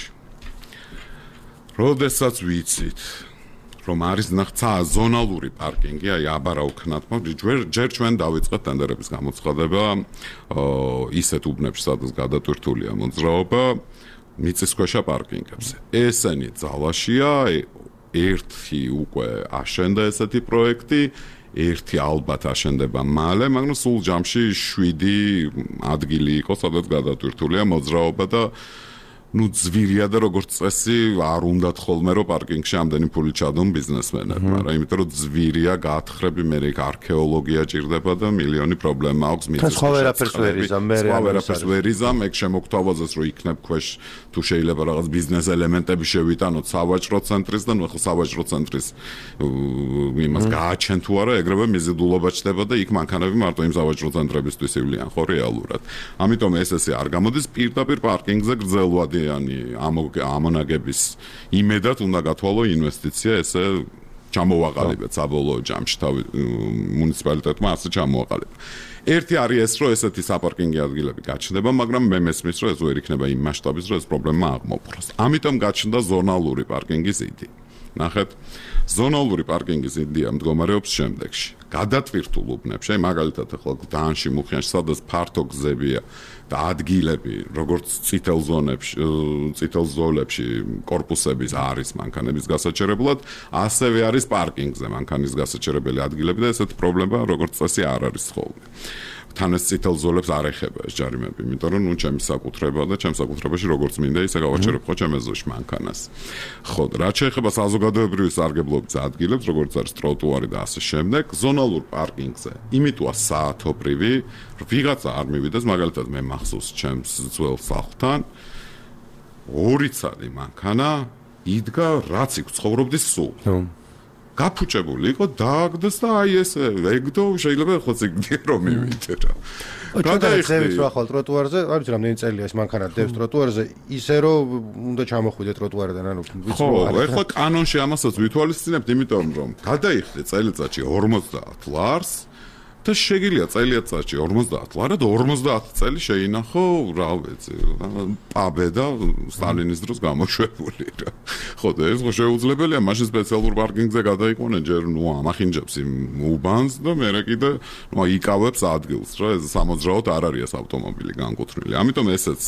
როდესაც ვიცით რომ არის ნახცა ზონალური პარკინგი, აი აბა რა ვქნათ, მაგრამ ჯერ ჩვენ დავიწყეთ ტენდერების გამოცხადება ისეთ უბნებში, სადაც გადატვირთულია მოძრაობა, მიწისქვეშა პარკინგებზე. ესენი ძალაშია, ერთი უკვე აშენდა ესეთი პროექტი, ერთი ალბათ აშენდება მალე, მაგრამ სულ ჯამში შვიდი ადგილი იყო, სადაც გადატვირთულია მოძრაობა და ну звирია და როგორც წესი არ უნდათ ხოლმე რომ პარკინგში ამდენი ფული ჩადონ ბიზნესმენებმა, მაგრამ იმიტომ რომ звирია გაათხრები მე რეკ არქეოლოგია ჭირდება და მილიონი პრობლემა აქვს მიწის. სხვა ვერაფერს ვერ იზამ, მე ვერაფერს ვერ იზამ, ეგ შემოგთავაზეს რომ იქნებ ქვეშ თუ შეიძლება რაღაც ბიზნეს ელემენტები შევიტანოთ სავაჭრო ცენტრის და ნუ ახლა სავაჭრო ცენტრის იმას გააჩენ თუ არა, ეგრევე მიზიდულობა ჩდება და იქ მანქანები მარტო იმ სავაჭრო ცენტრებისთვის ივლიან ხო რეალურად. ამიტომ ეს ესე არ გამოდის პირდაპირ პარკინგზე გრძელვადი ამონაგების იმედად უნდა გათვალო ინვესტიცია ესე ჩამოვაყალიბეთ საბოლოო ჯამში თავი მუნიციპალიტეტმა ასე ჩამოაყალიბა. ერთი არის ეს რომ ესეთი საპარკინგი ადგილები გაჩნდება, მაგრამ მე მესმის რომ ეს ვერ იქნება იმ მასშტაბის რომ ეს პრობლემა აღმოფხვრას. ამიტომ გაჩნდა ზონალური პარკინგის იდეა. ნახეთ, ზონალური პარკინგის იდეა მდგომარეობს შემდეგში. გადატვირთულ უბნებში, აი მაგალითად ახლა დანში მუხიანში სადაც ფართო გზებია და ადგილები, როგორც წითელ ზონებში, წითელ ზოლებში корпуსების არის მანქანების გასაჩერებლად, ასევე არის პარკინგზე მანქანის გასაჩერებელი ადგილები და ესეთი პრობლემა როგორც წესი არ არის ხოლმე. თან ეს წითელ ზოლებს არ ეხება ეს ჯარიმები, იმიტომ რომ ნუ ჩემი საკუთრება და ჩემს საკუთრებაში როგორც მინდა ისე გავაჩერებ ხო ჩემ ეზოში მანქანას. ხო, რაც შეეხება საზოგადოებრივი სარგებლობის ადგილებს, როგორც არის ტროტუარი და ასე შემდეგ, ზონალურ პარკინგზე იმიტოა საათობრივი, ვიღაცა არ მივიდეს, მაგალითად მე მახსოვს ჩემს ძველ სახლთან ორი წელი მანქანა იდგა რაც იქ ცხოვრობდი სულ. გაფუჭებული იყო დააგდეს და აი ესე ეგდო შეიძლება ხოც იგდია რომ მივიდე რა. გადაიხდით რა ხვალ ტროტუარზე, არ ვიცი რამდენი წელია ეს მანქანა დევს ტროტუარზე, ისე რომ უნდა ჩამოხვიდე ტროტუარიდან, ანუ ვიცი ხო, ეხლა კანონში ამასაც ვითვალისწინებთ, იმიტომ რომ გადაიხდე წელიწადში ორმოცდაათ ლარს და შეგიძლია წელიწადში ორმოცდაათ ლარა და ორმოცდაათი წელი შეინახო, რა ვიცი, პაბე და სტალინის დროს გამოშვებული რა. ხო, და ეს ხო შეუძლებელია, მაშინ სპეციალურ პარკინგზე გადაიყვანენ ჯერ ნუ ამახინჯებს იმ უბანს და მერე კიდე ნუ იკავებს ადგილს რა, ეს სამოძრაოდ არ არის ეს ავტომობილი განკუთვნილი. ამიტომ ესეც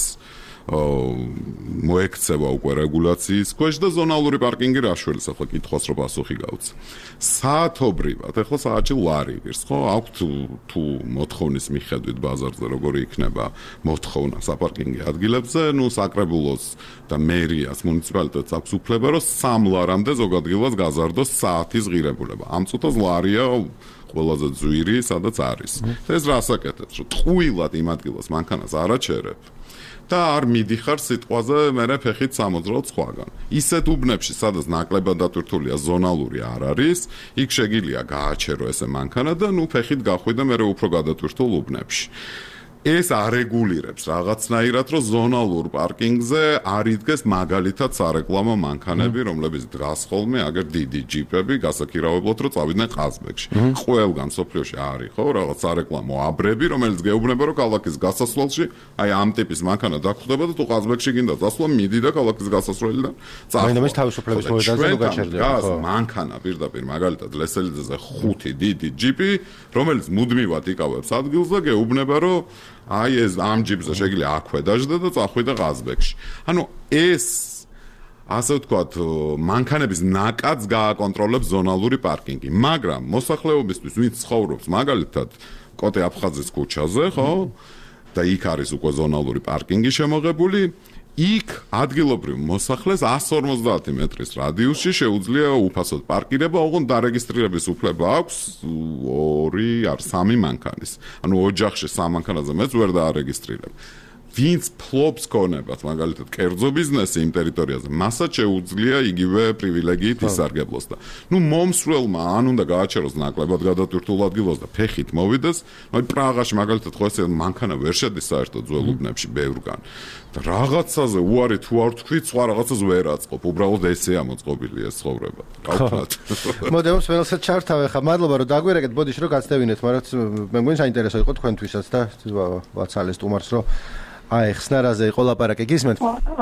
მოექცევა უკვე რეგულაციის ქვეშ და ზონალური პარკინგი რა შველის ახლა კითხვას რო პასუხი გავცე. საათობრივად ახლა საათში ლარი ვირს ხო აქვთ თუ მოთხოვნის მიხედვით ბაზარზე როგორი იქნება მოთხოვნა საპარკინგო ადგილებზე, ნუ საკრებულოს და მერიას მუნიციპალიტეტს აქვს უფლება რომ სამ ლარამდე ზოგ ადგილას გაზარდოს საათის ღირებულება. ამ წუთას ლარია ყველაზე ძვირი სადაც არის. ეს რას აკეთებს რომ ტყუილად იმ ადგილას მანქანას არ აჩერებ და არ მიდიხარ სიტყვაზე მერე ფეხით სამოძრაოდ სხვაგან. ისეთ უბნებში, სადაც ნაკლებად დატვირთულია ზონალური არ არის, იქ შეგიძლია გააჩერო ესე მანქანა და ნუ ფეხით გახვიდე მერე უფრო გადატვირთულ უბნებში. ეს არეგულირებს რაღაცნაირად, რომ ზონალურ პარკინგზე არ იდგეს მაგალითად სარეკლამო მანქანები, რომლებიც დგას ხოლმე აგერ დიდი ჯიპები გასაქირავებლად, რომ წავიდნენ ყაზბეგში. ყველგან სოფლიოში არის ხო რაღაც სარეკლამო აბრები, რომელიც გეუბნება, რომ ქალაქის გასასვლელში აი ამ ტიპის მანქანა დაგხვდება და თუ ყაზბეგში გინდა წასვლა, მიდი და ქალაქის გასასვლელიდან წახვა. მაინც თავისუფლების მოედანზე ნუ გაჩერდება ხო. მანქანა პირდაპირ მაგალითად ლესელიძეზე ხუთი დიდი ჯიპი, რომელიც მუდმივად იკავებს ადგილს და გეუბნება, რომ აი ეს ამ ჯიპზე შეგიძლია აქვე დაждდა და წახვიდე ყაზბეგში. ანუ ეს ასე ვთქვათ, მანქანების ნაკადს გააკონტროლებს ზონალური პარკინგი, მაგრამ მოსახლეობისთვის, ვინც ცხოვრობს მაგალითად კოტე აფხაზის ქუჩაზე, ხო? და იქ არის უკვე ზონალური პარკინგი შემოღებული, იქ ადგილობრივ მოსახლეს εκατს ორმოცდაათი მეტრის რადიუსში შეუძლია უფასოდ პარკირება, ოღონდ დარეგისტრირების უფლება აქვს ორი არ სამი მანქანის. ანუ ოჯახში სამ მანქანაზე მეც ვერ დაარეგისტრირებ. ვინც ფლობს ქონებად, მაგალითად, კერძო ბიზნესი იმ ტერიტორიაზე, მასაც შეუძლია იგივე პრივილეგიით ისარგებლოს და ნუ მომსვლელმა ან უნდა გააჩეროს ნაკლებად გადატვირთულ ადგილას და ფეხით მოვიდეს, აი პრაღაში მაგალითად ხო ესე მანქანა ვერ შედის საერთოდ ძველ უბნებში ბევრგან. და რაღაცაზე უარი თუ არ თქვი, სხვა რაღაცას ვერ აწყობ, უბრალოდ ესეა მოწყობილი ეს ცხოვრება. გავთვალთ. მოდემს ველსაც ჩართავ ახლა. მადლობა რომ დაგვირეკეთ, ბოდიშ რომ გაცდევინეთ, მაგრამ მე მგონი საინტერესო იყო თქვენთვისაც და ვაცალეს სტუმარს რომ აი ხსნარაზე იყო ლაპარაკი, გისმენთ?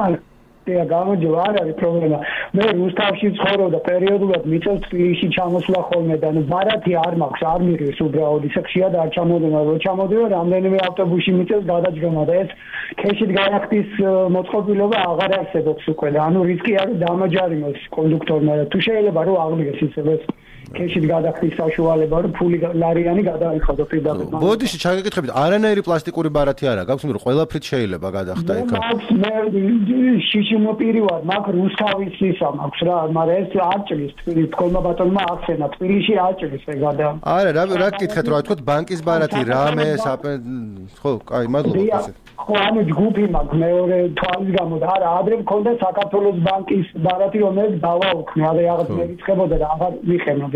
და გამოდივა არ არის პრობლემა. მე რუსთავში ცხოვრობ და პერიოდულად მიწევს თბილისში ჩამოსვლა ხოლმე და ნუ ბარათი არ მაქვს, არ მიღებს უბრალოდ ისე ხშირად არ ჩამოდენა, რომ ჩამოდივა რამდენიმე ავტობუსში მიწევს გადაჯდომა და ეს ქეშით გაიხდის მოწყობილობა აღარ არსებობს უკვე და ანუ რისკი არის დამაჯარიმოს კონდუქტორმა და თუ შეიძლება რომ აღდგეს ისევ ეს ქეშით გადახდის საშუალება რომ ფული ლარიანი გადაიხადო პირდაპირ. ბოდიში ჩაგეკითხებით, არანაირი პლასტიკური ბარათი არა გაქვს, მაგრამ ყველაფრით შეიძლება გადახდა იქ. მაქვს მე შიშიმოპირი ვარ, მაქვს რუსთავის ისა მაქვს რა, მაგრამ ეს არ ჭრის თბილისში, თქონდა ბატონმა ახსენა, თბილისში არ ჭრის ეგ გადა. არა, რა რა გკითხეთ რა თქვა ბანკის ბარათი, რამე, ხო, აი, მადლობა. ხო, ანუ ჯგუფი მაქვს მეორე თვალის გამო და არა, ადრე მქონდა საქართველოს ბანკის ბარათი, რომელიც დავაუქნე, არა რაღაც მერიცხებოდა და აღარ მიხენა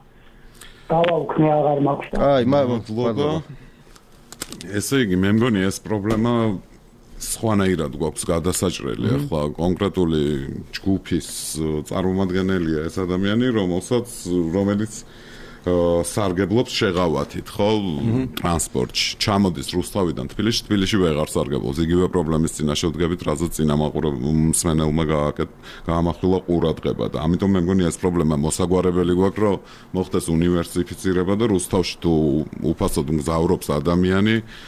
დავაუქნე აღარ მაქვს. აი, მადლობა. ესე იგი, მე მგონი ეს პრობლემა სხვანაირად გვაქვს გადასაჭრელი, ახლა კონკრეტული ჯგუფის წარმომადგენელია ეს ადამიანი, რომელსაც რომელიც სარგებლობს შეღავათით, ხო, ტრანსპორტში. ჩამოდის რუსთავიდან თბილისში, თბილისში ვეღარ სარგებლობს. იგივე პრობლემის წინაშე ვდგებით, რასაც წინამსმენელმა გაამახვილა ყურადღება და ამიტომ მე მგონი ეს პრობლემა მოსაგვარებელი გვაქვს, რომ მოხდეს უნივერსიფიცირება და რუსთავში თუ უფასოდ მგზავრობს ადამიანი,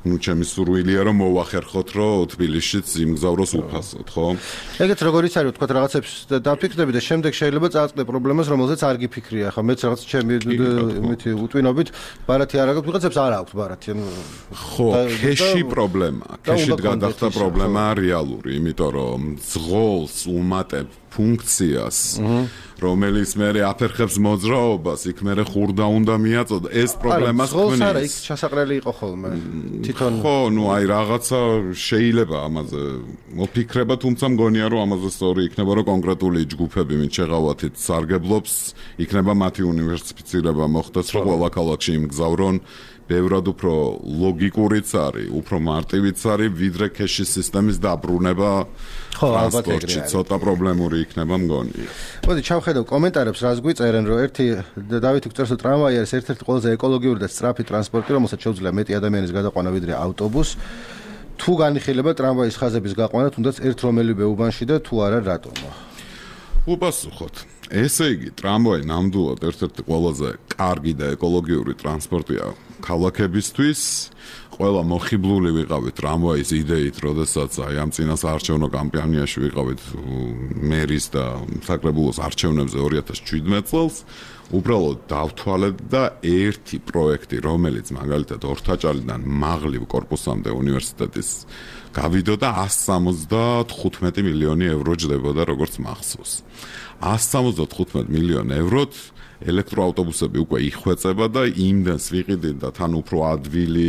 ну ჩემი სურვილია რომ მოვახერხოთ რომ თბილისშიც იმგზავროს უფასოდ, ხო? ეგეც როგორიც არის, თქვა რაღაცებს დაფიქრდები და შემდეგ შეიძლება წააწყდე პრობლემას, რომელზეც არ გიფიქრია, ხო? მეც რაღაც ჩემი მითი უტვინობით ბარათი არ აქვს, ვიღაცებს არ აქვს ბარათი, ანუ ხო, ქეში პრობლემაა. ქეში გადახდა პრობლემა რეალური, იმიტომ რომ ზღოლს უმატებ ფუნქციას, რომელიც მე აფერხებს მოძრაობას, იქ მე ხურდა უნდა მიაწოდა. ეს პრობლემას ქმნის. ზღოლს არა, იქ ჩასაყრელი იყო ხოლმე. თვითონ ხო, ну აი რაღაცა შეიძლება ამაზე მოფიქრება, თუმცა მგონია რომ ამაზე სწორი იქნება რომ კონკრეტული ჯგუფები ვინც შეღავათით სარგებლობს, იქნება მათი უნივერსიფიცირება მოხდეს, რომ ყველა ქალაქში იმგზავრონ. ბევრად უფრო ლოგიკურიც არის, უფრო მარტივიც არის, ვიდრე ქეშის სისტემის დაბრუნება. ხო, ალბათ ეგრე არის. ცოტა პრობლემური იქნება მგონი. მოდი ჩავხედავ კომენტარებს, რას გვიწერენ, რომ ერთი დავითი გვწერს, რომ ტრამვაი არის ერთ-ერთი ყველაზე ეკოლოგიური და სწრაფი ტრანსპორტი, რომელსაც შეუძლია მეტი ადამიანის გადაყვანა ვიდრე ავტობუსი. თუ განიხილება ტრამვაის ხაზების გაყვანა, თუნდაც ერთ რომელიმე უბანში და თუ არა რატომ? უპასუხოთ. ესე იგი, ტრამვაი ნამდვილად ერთ-ერთი ყველაზე კარგი და ეკოლოგიური ტრანსპორტია ქალაქებისთვის. ყველა მოხიბლული ვიყავით ტრამვაის იდეით, როდესაც აი ამ წინას არჩევნო კამპანიაში ვიყავით მერის და საკრებულოს არჩევნებზე ორი ათას შვიდმეტ წელს. უბრალოდ დავთვალეთ და ერთი პროექტი, რომელიც მაგალითად ორთაჭალიდან მაღლივ კორპუსამდე უნივერსიტეტის გავიდოდა εκατს სამოცდათხუთმეტი მილიონი ევრო ჯდებოდა როგორც მახსოვს. εκατს სამოცდათხუთმეტ მილიონ ევროთ ელექტროავტობუსები უკვე იხვეწება და იმდენს ვიყიდით და თან უფრო ადვილი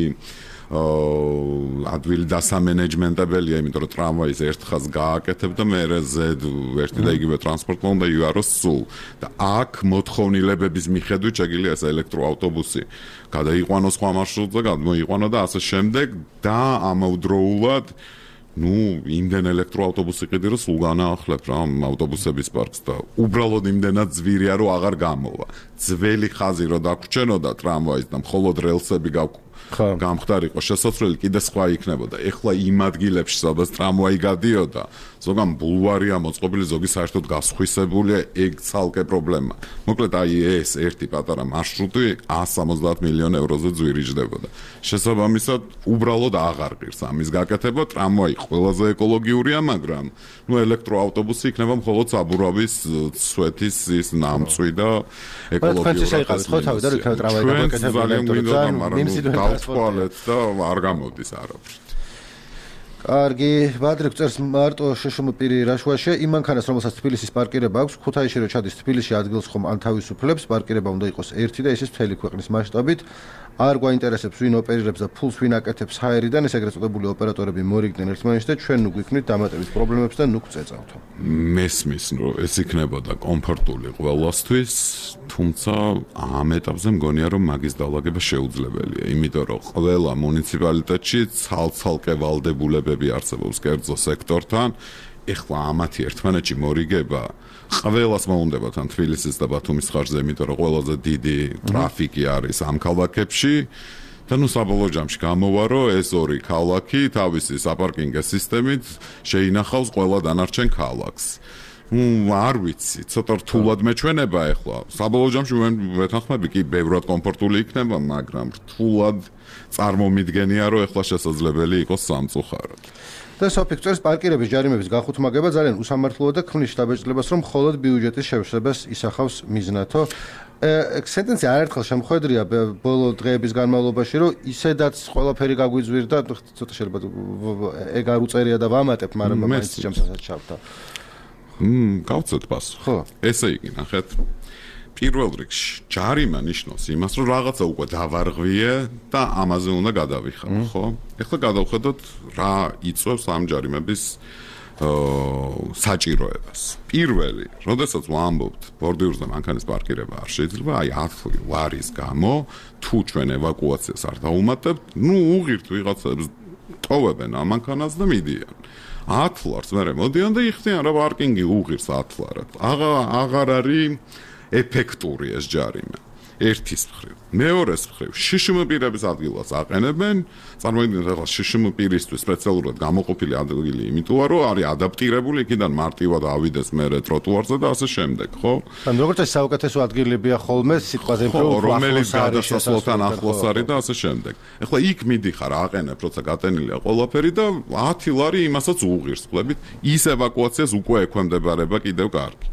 ადვილი დასამენეჯმენტებელია, იმიტომ რომ ტრამვაის ერთ ხაზს გააკეთებ და მერე ზედ ერთი და იგივე ტრანსპორტმა უნდა იაროს სულ. და აქ მოთხოვნილებების მიხედვით შეგიძლია ეს ელექტროავტობუსი გადაიყვანოს სხვა მარშრუტზე, გადმოიყვანო და ასე შემდეგ და ამავდროულად ну, იმდენ ელექტროავტობუსი ყიდი რომ სულ განაახლებ რა ამ ავტობუსების პარკს და უბრალოდ იმდენად ძვირია რომ აღარ გამოვა. ძველი ხაზი რო დაგვრჩენოდა ტრამვაის და მხოლოდ რელსები გამხდარიყო შესაძლებელი კიდე სხვა იქნებოდა. ეხლა იმ ადგილებში სადაც ტრამვაი გადიოდა, ზოგან ბულვარია მოწყობილი, ზოგი საერთოდ გასხვისებულია, ეგ ცალკე პრობლემა. მოკლედ აი ეს ერთი პატარა მარშრუტი εκατს სამოცდაათ მილიონ ევროზე ძვირი ჯდებოდა. შესაბამისად, უბრალოდ აღარ ღირს ამის გაკეთება. ტრამვაი ყველაზე ეკოლოგიურია, მაგრამ ნუ ელექტროავტობუსი იქნება მხოლოდ საბურავის ცვეთის ის ნამწვი და ეკოლოგიურად. ხო, თავი და იქნება ტრამვაი გაკეთებული. თვალეთ და არ გამოდის არაფრით. კარგი, ბადრი გვწერს მარტო შშმ პირი რაშვაშე იმ მანქანას, რომელსაც თბილისის პარკირება აქვს, ქუთაისში რო ჩადის თბილისში ადგილს ხომ ან თავისუფლებს, პარკირება უნდა იყოს ერთი და ისიც მთელი ქვეყნის მასშტაბით. არ გვაინტერესებს ვინ ოპერირებს და ფულს ვინ აკეთებს ჰაერიდან, ეს ეგრეთ წოდებული ოპერატორები მორიგდნენ ერთმანეთს და ჩვენ ნუ გვიქმნით დამატებით პრობლემებს და ნუ გვწეწავთ. მესმის, რომ ეს იქნებოდა კომფორტული ყველასთვის, თუმცა ამ ეტაპზე მგონია, რომ მაგის დალაგება შეუძლებელია, იმიტომ რომ ყველა მუნიციპალიტეტში ცალ-ცალკე ვალდებულებები არსებობს კერძო სექტორთან. ეხლა ამათი ერთმანეთში მორიგება ყველას მოუნდება თან თბილისის და ბათუმის ხარჯზე, იმიტომ რომ ყველაზე დიდი ტრაფიკი არის ამ ქალაქებში და ნუ საბოლოო ჯამში გამოვა, რომ ეს ორი ქალაქი თავისი საპარკინგო სისტემით შეინახავს ყველა დანარჩენ ქალაქს. ნუ არ ვიცი, ცოტა რთულად მეჩვენება ეხლა. საბოლოო ჯამში ვეთანხმები კი ბევრად კომფორტული იქნება, მაგრამ რთულად წარმომიდგენია, რომ ეხლა შესაძლებელი იყოს სამწუხაროდ. და სოფიკ წერს პარკირების ჯარიმების გახუთმაგება ძალიან უსამართლოა და ქმნის შტაბეჭდილებას, რომ მხოლოდ ბიუჯეტის შევსებას ისახავს მიზნათო. სენტენცია არაერთხელ შემოხვედრია ბოლო დღეების განმავლობაში, რომ ისედაც ყველაფერი გაგვიძვირდა, ცოტა შეიძლება ეგ არ უწერია და ვამატებ, მაგრამ მაინც ჩემსაც ჩავდა. მმ, გავცეთ პასუხი. ხო, ესე იგი, ნახეთ. პირველ რიგში ჯარიმა ნიშნავს იმას, რომ რაღაცა უკვე დავარღვიე და ამაზე უნდა გადავიხარო, ხო? ეხლა გადავხედოთ რა იწვევს ამ ჯარიმების საჭიროებას. პირველი, როდესაც ვამბობთ ბორდიურზე მანქანის პარკირება არ შეიძლება, აი ათი ლარის გამო თუ ჩვენ ევაკუაციას არ დავუმატებთ, ნუ უღირთ ვიღაცებს ტოვებენ ამ მანქანას და მიდიან. ათი ლარს მერე მოდიან და იხდიან რა პარკინგი უღირს ათი ლარად. აღარ აღარ არის ეფექტური ეს ჯარიმა. ერთის მხრივ. მეორეს მხრივ, შშმ პირების ადგილას აყენებენ, წარმოიდგინეთ ახლა შშმ პირისთვის სპეციალურად გამოყოფილი ადგილი, იმიტომ რომ არის ადაპტირებული იქიდან მარტივად ავიდეს მერე ტროტუარზე და ასე შემდეგ, ხო? ან როგორც ეს საუკეთესო ადგილებია ხოლმე სიტყვაზე უფრო რომელიც გადასასვლელთან ახლოს არის და ასე შემდეგ. ეხლა იქ მიდიხარ, აყენებ, როცა გატენილია ყველაფერი და ათი ლარი იმასაც უღირს, ხლებით, ის ევაკუაციას უკვე ექვემდებარება კიდევ კარგი.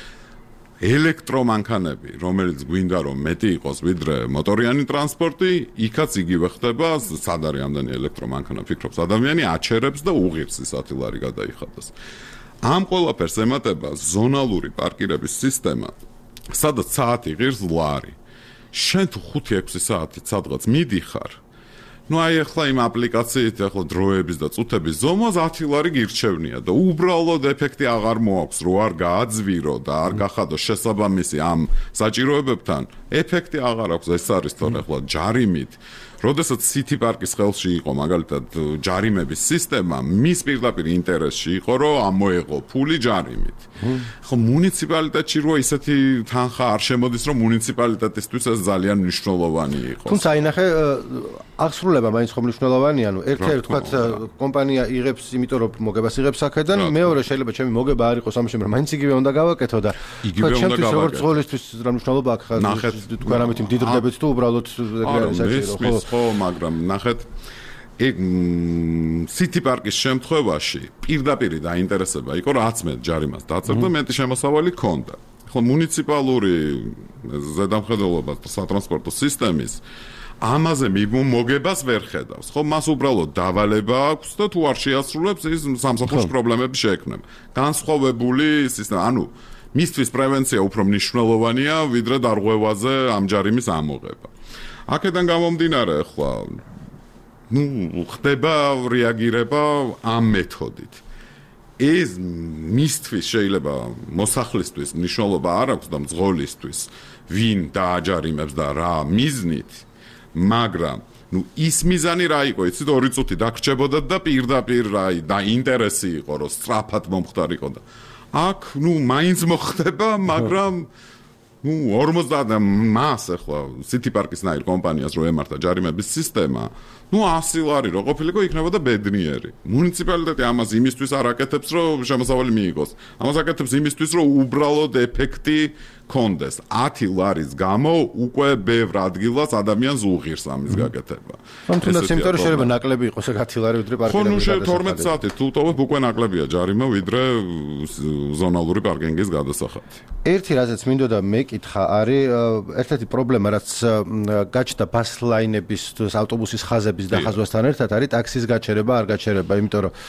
ელექტრომანქანები, რომელიც გვინდა რომ მეტი იყოს ვიდრე მოტორიანი ტრანსპორტი, იქაც იგივე ხდება, სად არის ამდენი ელექტრომანქანა ფიქრობს ადამიანი, აჩერებს და უღირს ის ათი ლარი გადაიხადოს. ამ ყველაფერს ემატება ზონალური პარკირების სისტემა, სადაც საათი ღირს ლარი. შენ თუ ხუთი ექვსი საათით სადღაც მიდიხარ, ну აი ახლა იმ აპლიკაციით ახლა დროების და წუთების ზომას ათი ლარი გირჩევნია და უბრალოდ ეფექტი აღარ მოაქვს, რო არ გააძვირო და არ გახადო შესაბამისი ამ საჭიროებებთან, ეფექტი აღარ აქვს, ეს არის თორე ახლა ჯარიმით. როდესაც City Park-ის ხელში იყო მაგალითად ჯარიმების სისტემა, მის პირდაპირ ინტერესში იყო, რომ ამოეღო ფული ჯარიმით. ხო მუნიციპალიტეტში რო ისეთი თანხა არ შემოდის, რომ მუნიციპალიტეტისთვის ეს ძალიან მნიშვნელოვანი იყო. თუმცა აინახე აღსრულება მაინც ხომ მნიშვნელოვანია, ანუ ერთ-ერთი თქვა კომპანია იღებს, იმიტომ რომ მოგებას იღებს აქედან, მეორე შეიძლება ჩემი მოგება არ იყოს ამაში, მაგრამ მაინც იგივე უნდა გავაკეთო და იგივე უნდა გავაკეთო. როგორც ძღოლისთვის რა მნიშვნელობა აქვს ხა თქვა რამით მდიდრდებით თუ უბრალოდ ეგრე საჭირო, ხო? ხო, მაგრამ ნახეთ, ეგ City Park-ის შემთხვევაში პირდაპირ დაინტერესება იყო, რაც მე ჯარიმას დაწერდა, მეტი შემოსავალი ქონდა. ხო, მუნიციპალური ზედამხედველობა სატრანსპორტო სისტემის ამაზე მოგებას ვერ ხედავს. ხო, მას უბრალოდ დავალება აქვს და თუ არ შეასრულებს, ის სამსახურში პრობლემები შეექმნება. განსხვავებული სისტემა, ანუ მისთვის პრევენცია უფრო მნიშვნელოვანია, ვიდრე დარღვევაზე ამ ჯარიმის ამოღება. აქედან გამომდინარე ახლა ну ხდება რეაგირება ამ მეთოდით. ეს მისთვის შეიძლება მოსახლისთვის მნიშვნელობა არ აქვს და მძღოლისთვის ვინ დააჯარიმებს და რა მიზნით, მაგრამ ну ის მიზანი რა იყო, იცით ორი წუთი დაგრჩებოდათ და პირდაპირ რა და ინტერესი იყო რომ სწრაფად მომხდარიყო და აქ ну მაინც მოხდება, მაგრამ ну ორმოცდაათ მას ახლა City Park-ის ნაირ კომპანიას რო ემართა ჯარიმების სისტემა, ну ასი ლარი რო ყოფილიყო იქნებოდა ბედნიერი. მუნიციპალიტეტი ამას იმისთვის არ აკეთებს, რომ შემოსავალი მიიღოს. ამას აკეთებს იმისთვის, რომ უბრალოდ ეფექტი კონდეს. ათი ლარის გამო უკვე ბევრ ადგილას ადამიანს უღირს ამის გაკეთება. თუნდაც იმიტომ რომ შეიძლება ნაკლები იყოს ეგ ათი ლარი ვიდრე პარკინგის. ხო, ნუ შე თორმეტი საათი თუ ტოვებ უკვე ნაკლებია ჯარიმა ვიდრე ზონალური პარკინგის გადასახადი. ერთი რაზეც მინდოდა მეკითხა არის ერთ-ერთი პრობლემა, რაც გაჩნდა ბას ლაინების ავტობუსის ხაზების დახაზვასთან ერთად არის ტაქსის გაჩერება, არ გაჩერება, იმიტომ რომ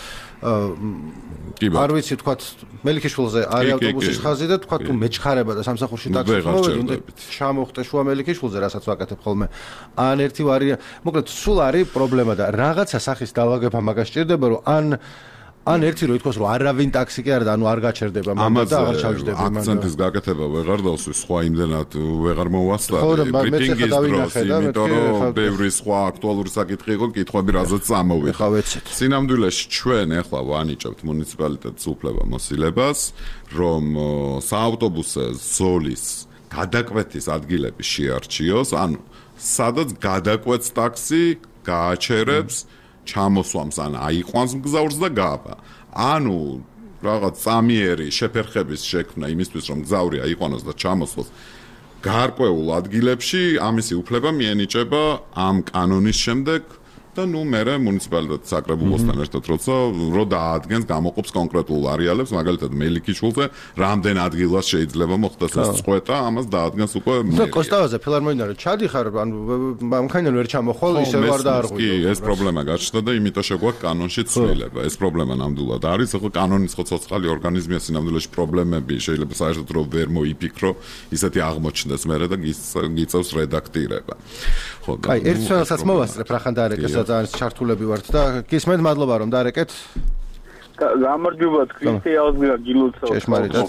არ ვიცი თქვა მელიქიშვილზე არის ავტობუსის ხაზი და თქვა თუ მეჩხარება და სამსახურში ტაქსი მოვედი, ჩამოხტე შუა მელიქიშვილზე, რასაც ვაკეთებ ხოლმე. ან ერთი ვარიანტი, მოკლედ სულ არის პრობლემა და რაღაცა სახის დაალაგება მაგას სჭირდება, რომ ან ან ერთი რო ითქვას რომ არავინ ტაქსი კი არა და ანუ არ გაჩერდება მაგრამ და აღარ ჩავჯდები მაგრამ აქცენტის გაკეთება ვეღარ დავსვი სხვა იმდენად ვეღარ მოვასწრე ბრიფინგის დროს იმიტომ რომ ბევრი სხვა აქტუალური საკითხი იყო კითხვები რაზეც წამოვიდა სინამდვილეში ჩვენ ახლა ვანიჭებთ მუნიციპალიტეტს უფლება-მოსილებას რომ საავტობუსო ზოლის გადაკვეთის ადგილები შეარჩიოს ანუ სადაც გადაკვეთს ტაქსი გააჩერებს ჩამოსვამს ან აიყვანს მგზავრს და გააბა. ანუ რაღაც წამიერი შეფერხების შექმნა იმისთვის რომ მგზავრი აიყვანოს და ჩამოსვლოს გარკვეულ ადგილებში ამისი უფლება მიენიჭება ამ კანონის შემდეგ და ნუ მერე მუნიციპალიტეტის საკრებულოსთან ერთად როცა რო დაადგენს გამოყოფს კონკრეტულ არეალებს მაგალითად მელიქიშვილზე რამდენ ადგილას შეიძლება მოხდეს ეს წყვეტა ამას დაადგენს უკვე და კოსტავაზე ფილარმონიაზე ჩადიხარ ანუ მანქანა ვერ ჩამოხვალ ისე ვარ და არ ღვი კი ეს პრობლემა გაჩნდა და იმიტომ შეგვაქვს კანონში ცვლილება ეს პრობლემა ნამდვილად არის ახლა კანონის ხო ცოცხალი ორგანიზმია სინამდვილეში პრობლემები შეიძლება საერთოდ რომ ვერ მოიფიქრო ისეთი აღმოჩნდეს მერე და გიწევს რედაქტირება ხო აი ერთ ჩვენსაც მოვასწრებ რახან დაარეკეს ძალიან ჩართულები ვართ და გისმენთ მადლობა რომ დაარეკეთ გამარჯობა ქრისტიანს გილოცავ ჭეშმარიტად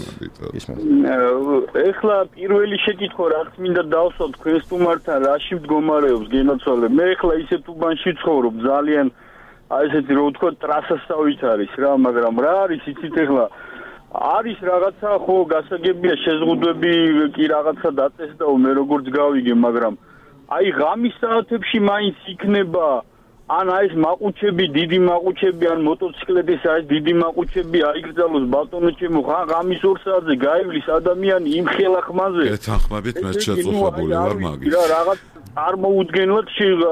ეხლა პირველი შეკითხვა რაც მინდა დავსვათ თქვენ სტუმართან რაში მდგომარეობს გენოცვალე მე ეხლა ისეთ უბანში ცხოვრობ ძალიან აი ესეთი რო ვთქვა ტრასასავით არის რა მაგრამ რა არის იცით ეხლა არის რაღაცა ხო გასაგებია შეზღუდვები კი რაღაცა დაწესდაო მე როგორც გავიგე მაგრამ აი ღამის საათებში მაინც იქნება ან აი ეს მაყუჩები დიდი მაყუჩები ან მოტოციკლეთის აი დიდი მაყუჩები აიგრძალოს ბატონო ჩემო ხან ღამის ორ საათზე გაივლის ადამიანი იმ ხელახმაზე ეთანხმებით მე შეწუხებული ვარ მაგის რა რაღაც წარმოუდგენლად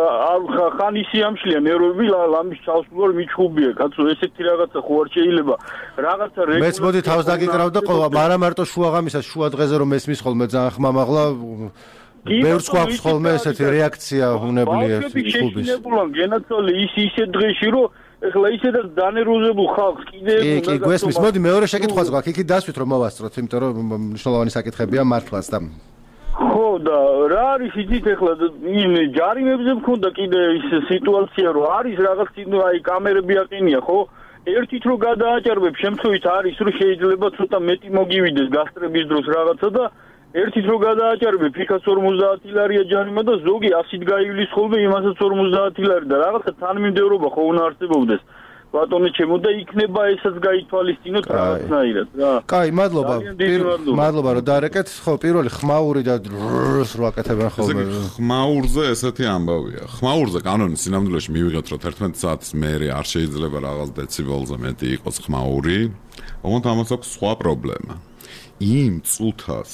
ხან ისი ამშლია ნერვები ლამის ჩავსვლურ მიჩხუბია კაცო ესეთი რაღაცა ხო არ შეიძლება რაღაცა რეგულაცია მეც მოდი თავს დაგიკრავ და ყოლა არა მარტო შუაღამისას შუა დღეზე რომ ესმის ხოლმე ძალიან ხმამაღლა ბევრს გვაქვს ხოლმე ესეთი რეაქცია უნებლიე ხუბის შეშინებულან გენაცვალე ის ისე დღეში რომ ეხლა ისედაც დანერვოზებულ ხალხს კიდე კი კი გვესმის მოდი მეორე შეკითხვაც გვაქვს იქით დასვით რომ მოვასწროთ იმიტომ რომ მნიშვნელოვანი საკითხებია მართლაც და ხო და რა არის იცით ეხლა ინ ჯარიმებზე მქონდა კიდე ის სიტუაცია რომ არის რაღაც აი კამერები აყენია ხო ერთით რო გადააჭარბებ შემთხვევით არის რომ შეიძლება ცოტა მეტი მოგივიდეს გასტრების დროს რაღაცა და ერთით რო გადააჭარბებ იქაც ორმოცდაათი ლარია ჯარიმა და ზოგი ასით გაივლის ხოლმე იმასაც ორმოცდაათი ლარი და რაღაცა თანმიმდევრობა ხო უნდა არსებობდეს ბატონო ჩემო და იქნება ესაც გაითვალისწინოთ რაღაცნაირად რა. კაი, მადლობა. მადლობა რომ დაარეკეთ. ხო, პირველი ხმაური და რს რო აკეთებენ ხოლმე. ხმაურზე ესეთი ამბავია. ხმაურზე კანონის სინამდვილეში მივიღეთ რომ თერთმეტ საათის მერე არ შეიძლება რაღაც დეციბელზე მეტი იყოს ხმაური. ოღონდ ამას აქვს სხვა პრობლემა. იმ წუთას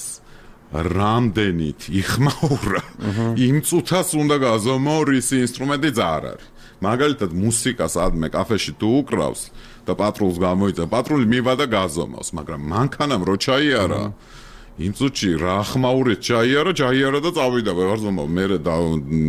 რამდენით იხმაურა, იმ წუთას უნდა გაზომო რის ინსტრუმენტი არ არის. მაგალითად მუსიკას ადმე კაფეში თუ უკრავს და პატრულს გამოიწევ, პატრული მივა და გაზომავს, მაგრამ მანქანამ რო ჩაიარა, იმ წუთში რა ხმაურით ჩაიარა, ჩაიარა და წავიდა, ვეღარ ზომავ, მერე და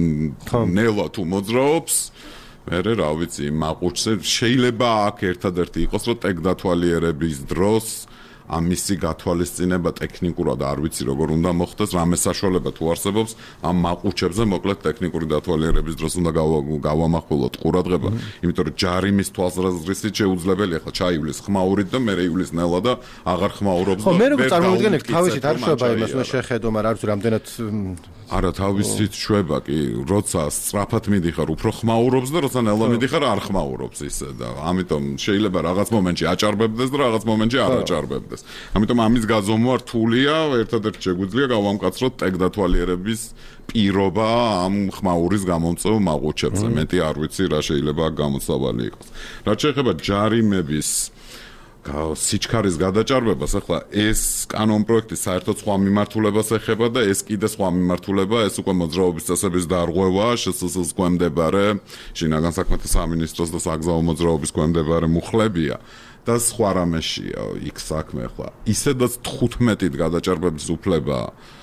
ნელა თუ მოძრაობს, მერე რა ვიცი, მაყუჩზე შეიძლება აქ ერთადერთი იყოს, რომ ტექდათვალიერების დროს ამისი გათვალისწინება ტექნიკურად არ ვიცი როგორ უნდა მოხდეს, რამე საშუალება თუ არსებობს ამ მაყუჩებზე მოკლედ ტექნიკური დათვალიერების დროს უნდა გავამახვილოთ ყურადღება, იმიტომ რომ ჯარიმის თვალსაზრისით შეუძლებელია ხა ჩაივლის ხმაურით და მერე ივლის ნელა და აღარ ხმაურობს და ხო მე როგორ წარმოვიდგენთ თავისით არ შვება იმას უნდა შეხედო, მაგრამ არ ვიცი რამდენად არა თავისით შვება კი, როცა სწრაფად მიდიხარ უფრო ხმაურობს და როცა ნელა მიდიხარ არ ხმაურობს ისე და ამიტომ შეიძლება რაღაც მომენტში აჭარბებდეს და რაღაც მომენტში არ აჭარბებდეს. ამიტომ ამის გაზომვა რთულია, ერთადერთი შეგვიძლია გავამკაცროთ ტექდათვალიერების პირობა ამ ხმაურის გამომწვევ მაყუჩებზე. მეტი არ ვიცი რა შეიძლება გამოსავალი იყოს. რაც შეეხება ჯარიმების სიჩქარის გადაჭარბებას, ახლა ეს კანონ პროექტი საერთოდ სხვა მიმართულებას ეხება და ეს კიდე სხვა მიმართულება, ეს უკვე მოძრაობის წესების დარღვევა, შსს-ს გვემდებარე, შინაგან საქმეთა სამინისტროს და საგზაო მოძრაობის გვემდებარე მუხლებია. და სხვა რამეშია იქ საქმე ახლა. ისედაც თხუთმეტით გადაჭარბების უფლება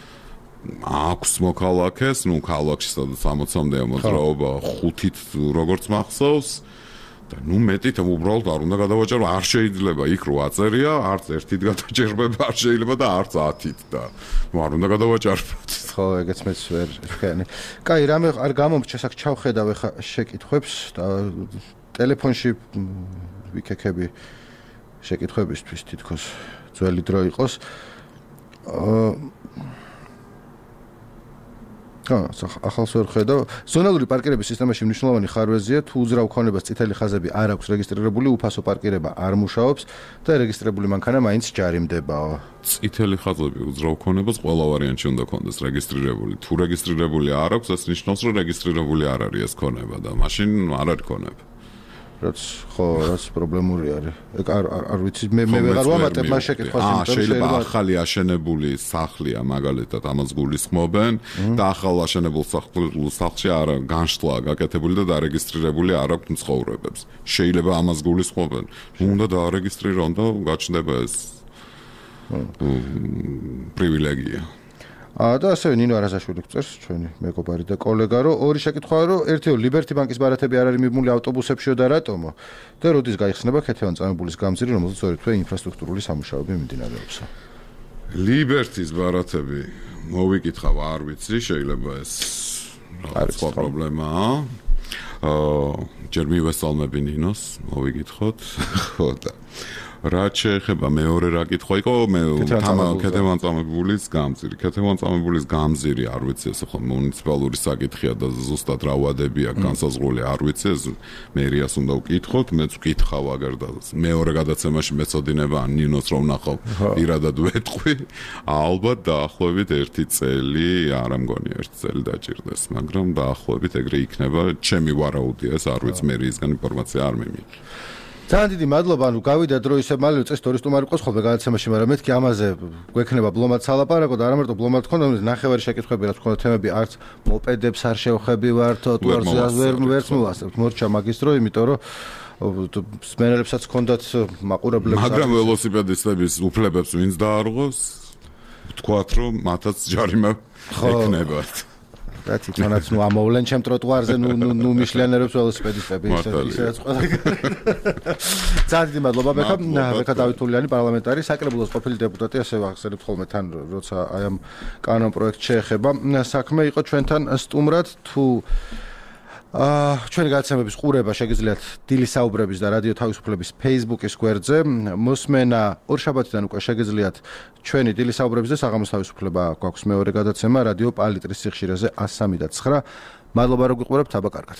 აქვს მოქალაქეს, ნუ ქალაქში სადაც სამოცამდეა მოძრაობა, ხუთით როგორც მახსოვს და ნუ მეტით უბრალოდ არ უნდა გადავაჭარო, არ შეიძლება იქ რო აწერია, არც ერთით გადაჭერბება არ შეიძლება და არც ათით და ნუ არ უნდა გადავაჭარბოთ. ხო, ეგეც მეც ვერ ვქენი. კაი, რამე არ გამომრჩა აქ ჩავხედავ ახლა შეკითხვებს და ტელეფონში ვიქექები შეკითხვებისთვის თითქოს ძველი დრო იყოს. აა ახალს ვერ ხედავ. ზონალური პარკირების სისტემაში მნიშვნელოვანი ხარვეზია, თუ უძრავ ქონებას წითელი ხაზები არ აქვს რეგისტრირებული, უფასო პარკირება არ მუშაობს და რეგისტრირებული მანქანა მაინც ჯარიმდებაო. წითელი ხაზები უძრავ ქონებას ყველა ვარიანტში უნდა ქონდეს რეგისტრირებული. თუ რეგისტრირებული არ აქვს, ეს ნიშნავს, რომ რეგისტრირებული არ არის ეს ქონება და მაშინ არ არის ქონება. რაც ხო, რაც პრობლემური არის. ეგ არ არ ვიცი, მე მე ვეღარ ვამატებ მას შეკითხვას, იმიტომ რომ შეიძლება ახალი აშენებული სახლია მაგალითად ამას გულისხმობენ და ახალ აშენებულ სახლში არ განშტლა გაკეთებული და დარეგისტრირებული არ აქვს მცხოვრებებს. შეიძლება ამას გულისხმობენ. უნდა დაარეგისტრირონ და გაჩნდება ეს პრივილეგია. აა და ასევე ნინო არაზაშვილი გწერს ჩვენი მეგობარი და კოლეგა რომ ორი შეკითხვაა რომ ერთეო ლიბერტი ბანკის ბარათები არ არის მიმული ავტობუსებშიო და რატომო და როდის გაიხსნება ქეთევან წამებულის გამზირი რომელზეც ორი თვე ინფრასტრუქტურული სამუშაოები მიმდინარეობს. ლიბერტის ბარათები მოვიკითხავ არ ვიცი შეიძლება ეს არის სხვა პრობლემაა. აა ჯერ მივესალმები ნინოს, მოვიგითხოთ. ხო და რაც შეეხება მეორე რა კითხვა იყო, მე ქეთევანწამებულის გამზირი. ქეთევანწამებულის გამზირი არ ვიცი, ეს ხო მუნიციპალური საკითხია და ზუსტად რა ვადებია განსაზღვრული არ ვიცი, ეს მერიას უნდა ვკითხოთ, მეც ვკითხავ აგერ და მეორე გადაცემაში მეცოდინება ნინოს რომ ნახავ, პირადად ვეტყვი. ალბათ დაახლოებით ერთი წელი, არა მგონი ერთი წელი დაჭირდეს, მაგრამ დაახლოებით ეგრე იქნება, ჩემი ვარაუდია, ეს არ ვიცი მერიისგან ინფორმაცია არ მიმიღე. ძალიან დიდი მადლობა, ანუ გავიდა დრო ისე მალე წეს ტურისტ უმარი ყოს ხოლმე გადაცემაში, მაგრამ მეთქი ამაზე გვექნება ბლომად სალაპარაკო და არა მარტო ბლომად თქონდა, ნახევარი შეკითხვები რაც თქონდა თემები არც მოპედებს არ შევხებივართ, თუარზე ვერ ვერც მოვასწრებთ, მორჩა მაგის დრო, იმიტომ რომ სმენელებსაც ჰქონდათ მაყურებლებს. მაგრამ ველოსიპედისტების უფლებებს ვინც დაარღვევს, ვთქვათ რომ მათაც ჯარიმა ეკნებათ. და თვითონაც ნუ ამოვლენ ჩემ ტროტუარზე ნუ ნუ მიშლიანერებს ველოსიპედისტები ისედაც ყველა. ძალიან დიდი მადლობა ბექა, ბექა დავითულიანი პარლამენტარი, საკრებულოს ყოფილი დეპუტატი, ასე ვახსენებთ ხოლმე თან, როცა აი ამ კანონ პროექტს შეეხება. საქმე იყო ჩვენთან სტუმრად თუ აა ჩვენი გადაცემების ყურება შეგიძლიათ დილის საუბრების და რადიო თავისუფლების Facebook-ის გვერდზე. მოსმენა ორ შაბათიდან უკვე შეგიძლიათ ჩვენი დილის საუბრების და საღამოს თავისუფლება გვაქვს მეორე გადაცემა რადიო პალიტრის სიხშირეზე one oh three point nine. მადლობა რომ გიყურებთ, აბა კარგად.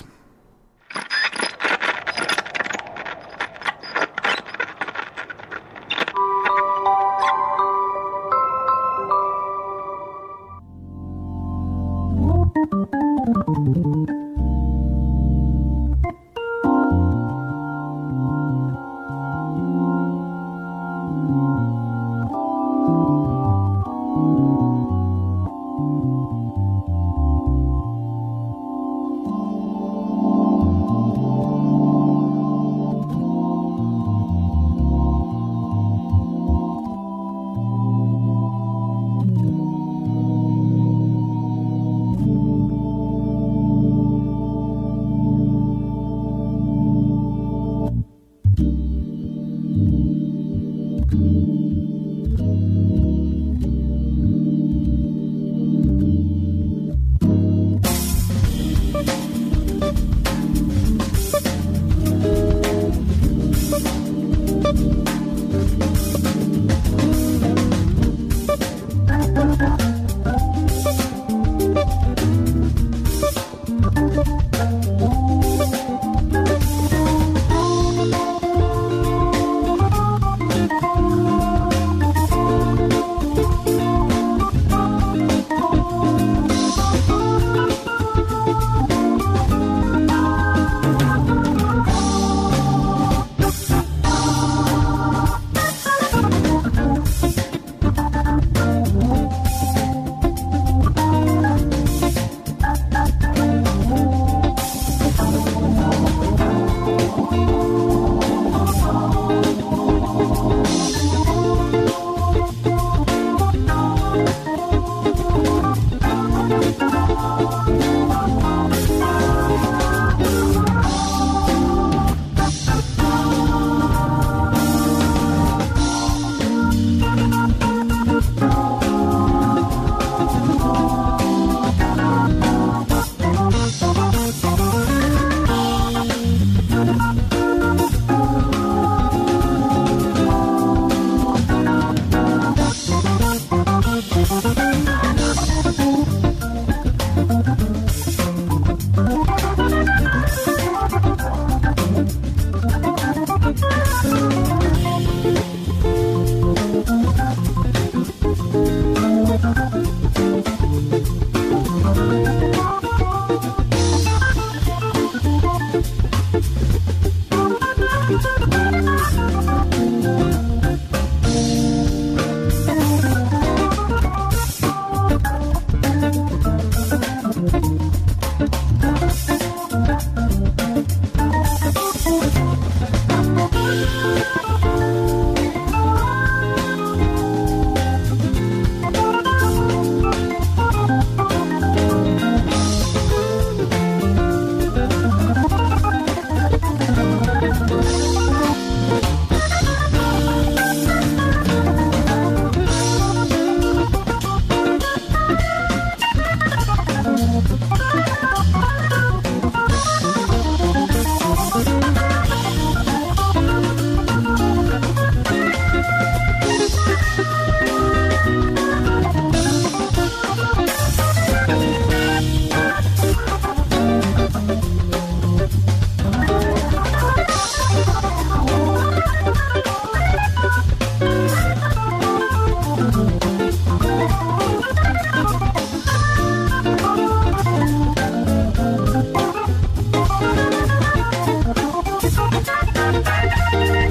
Thank you.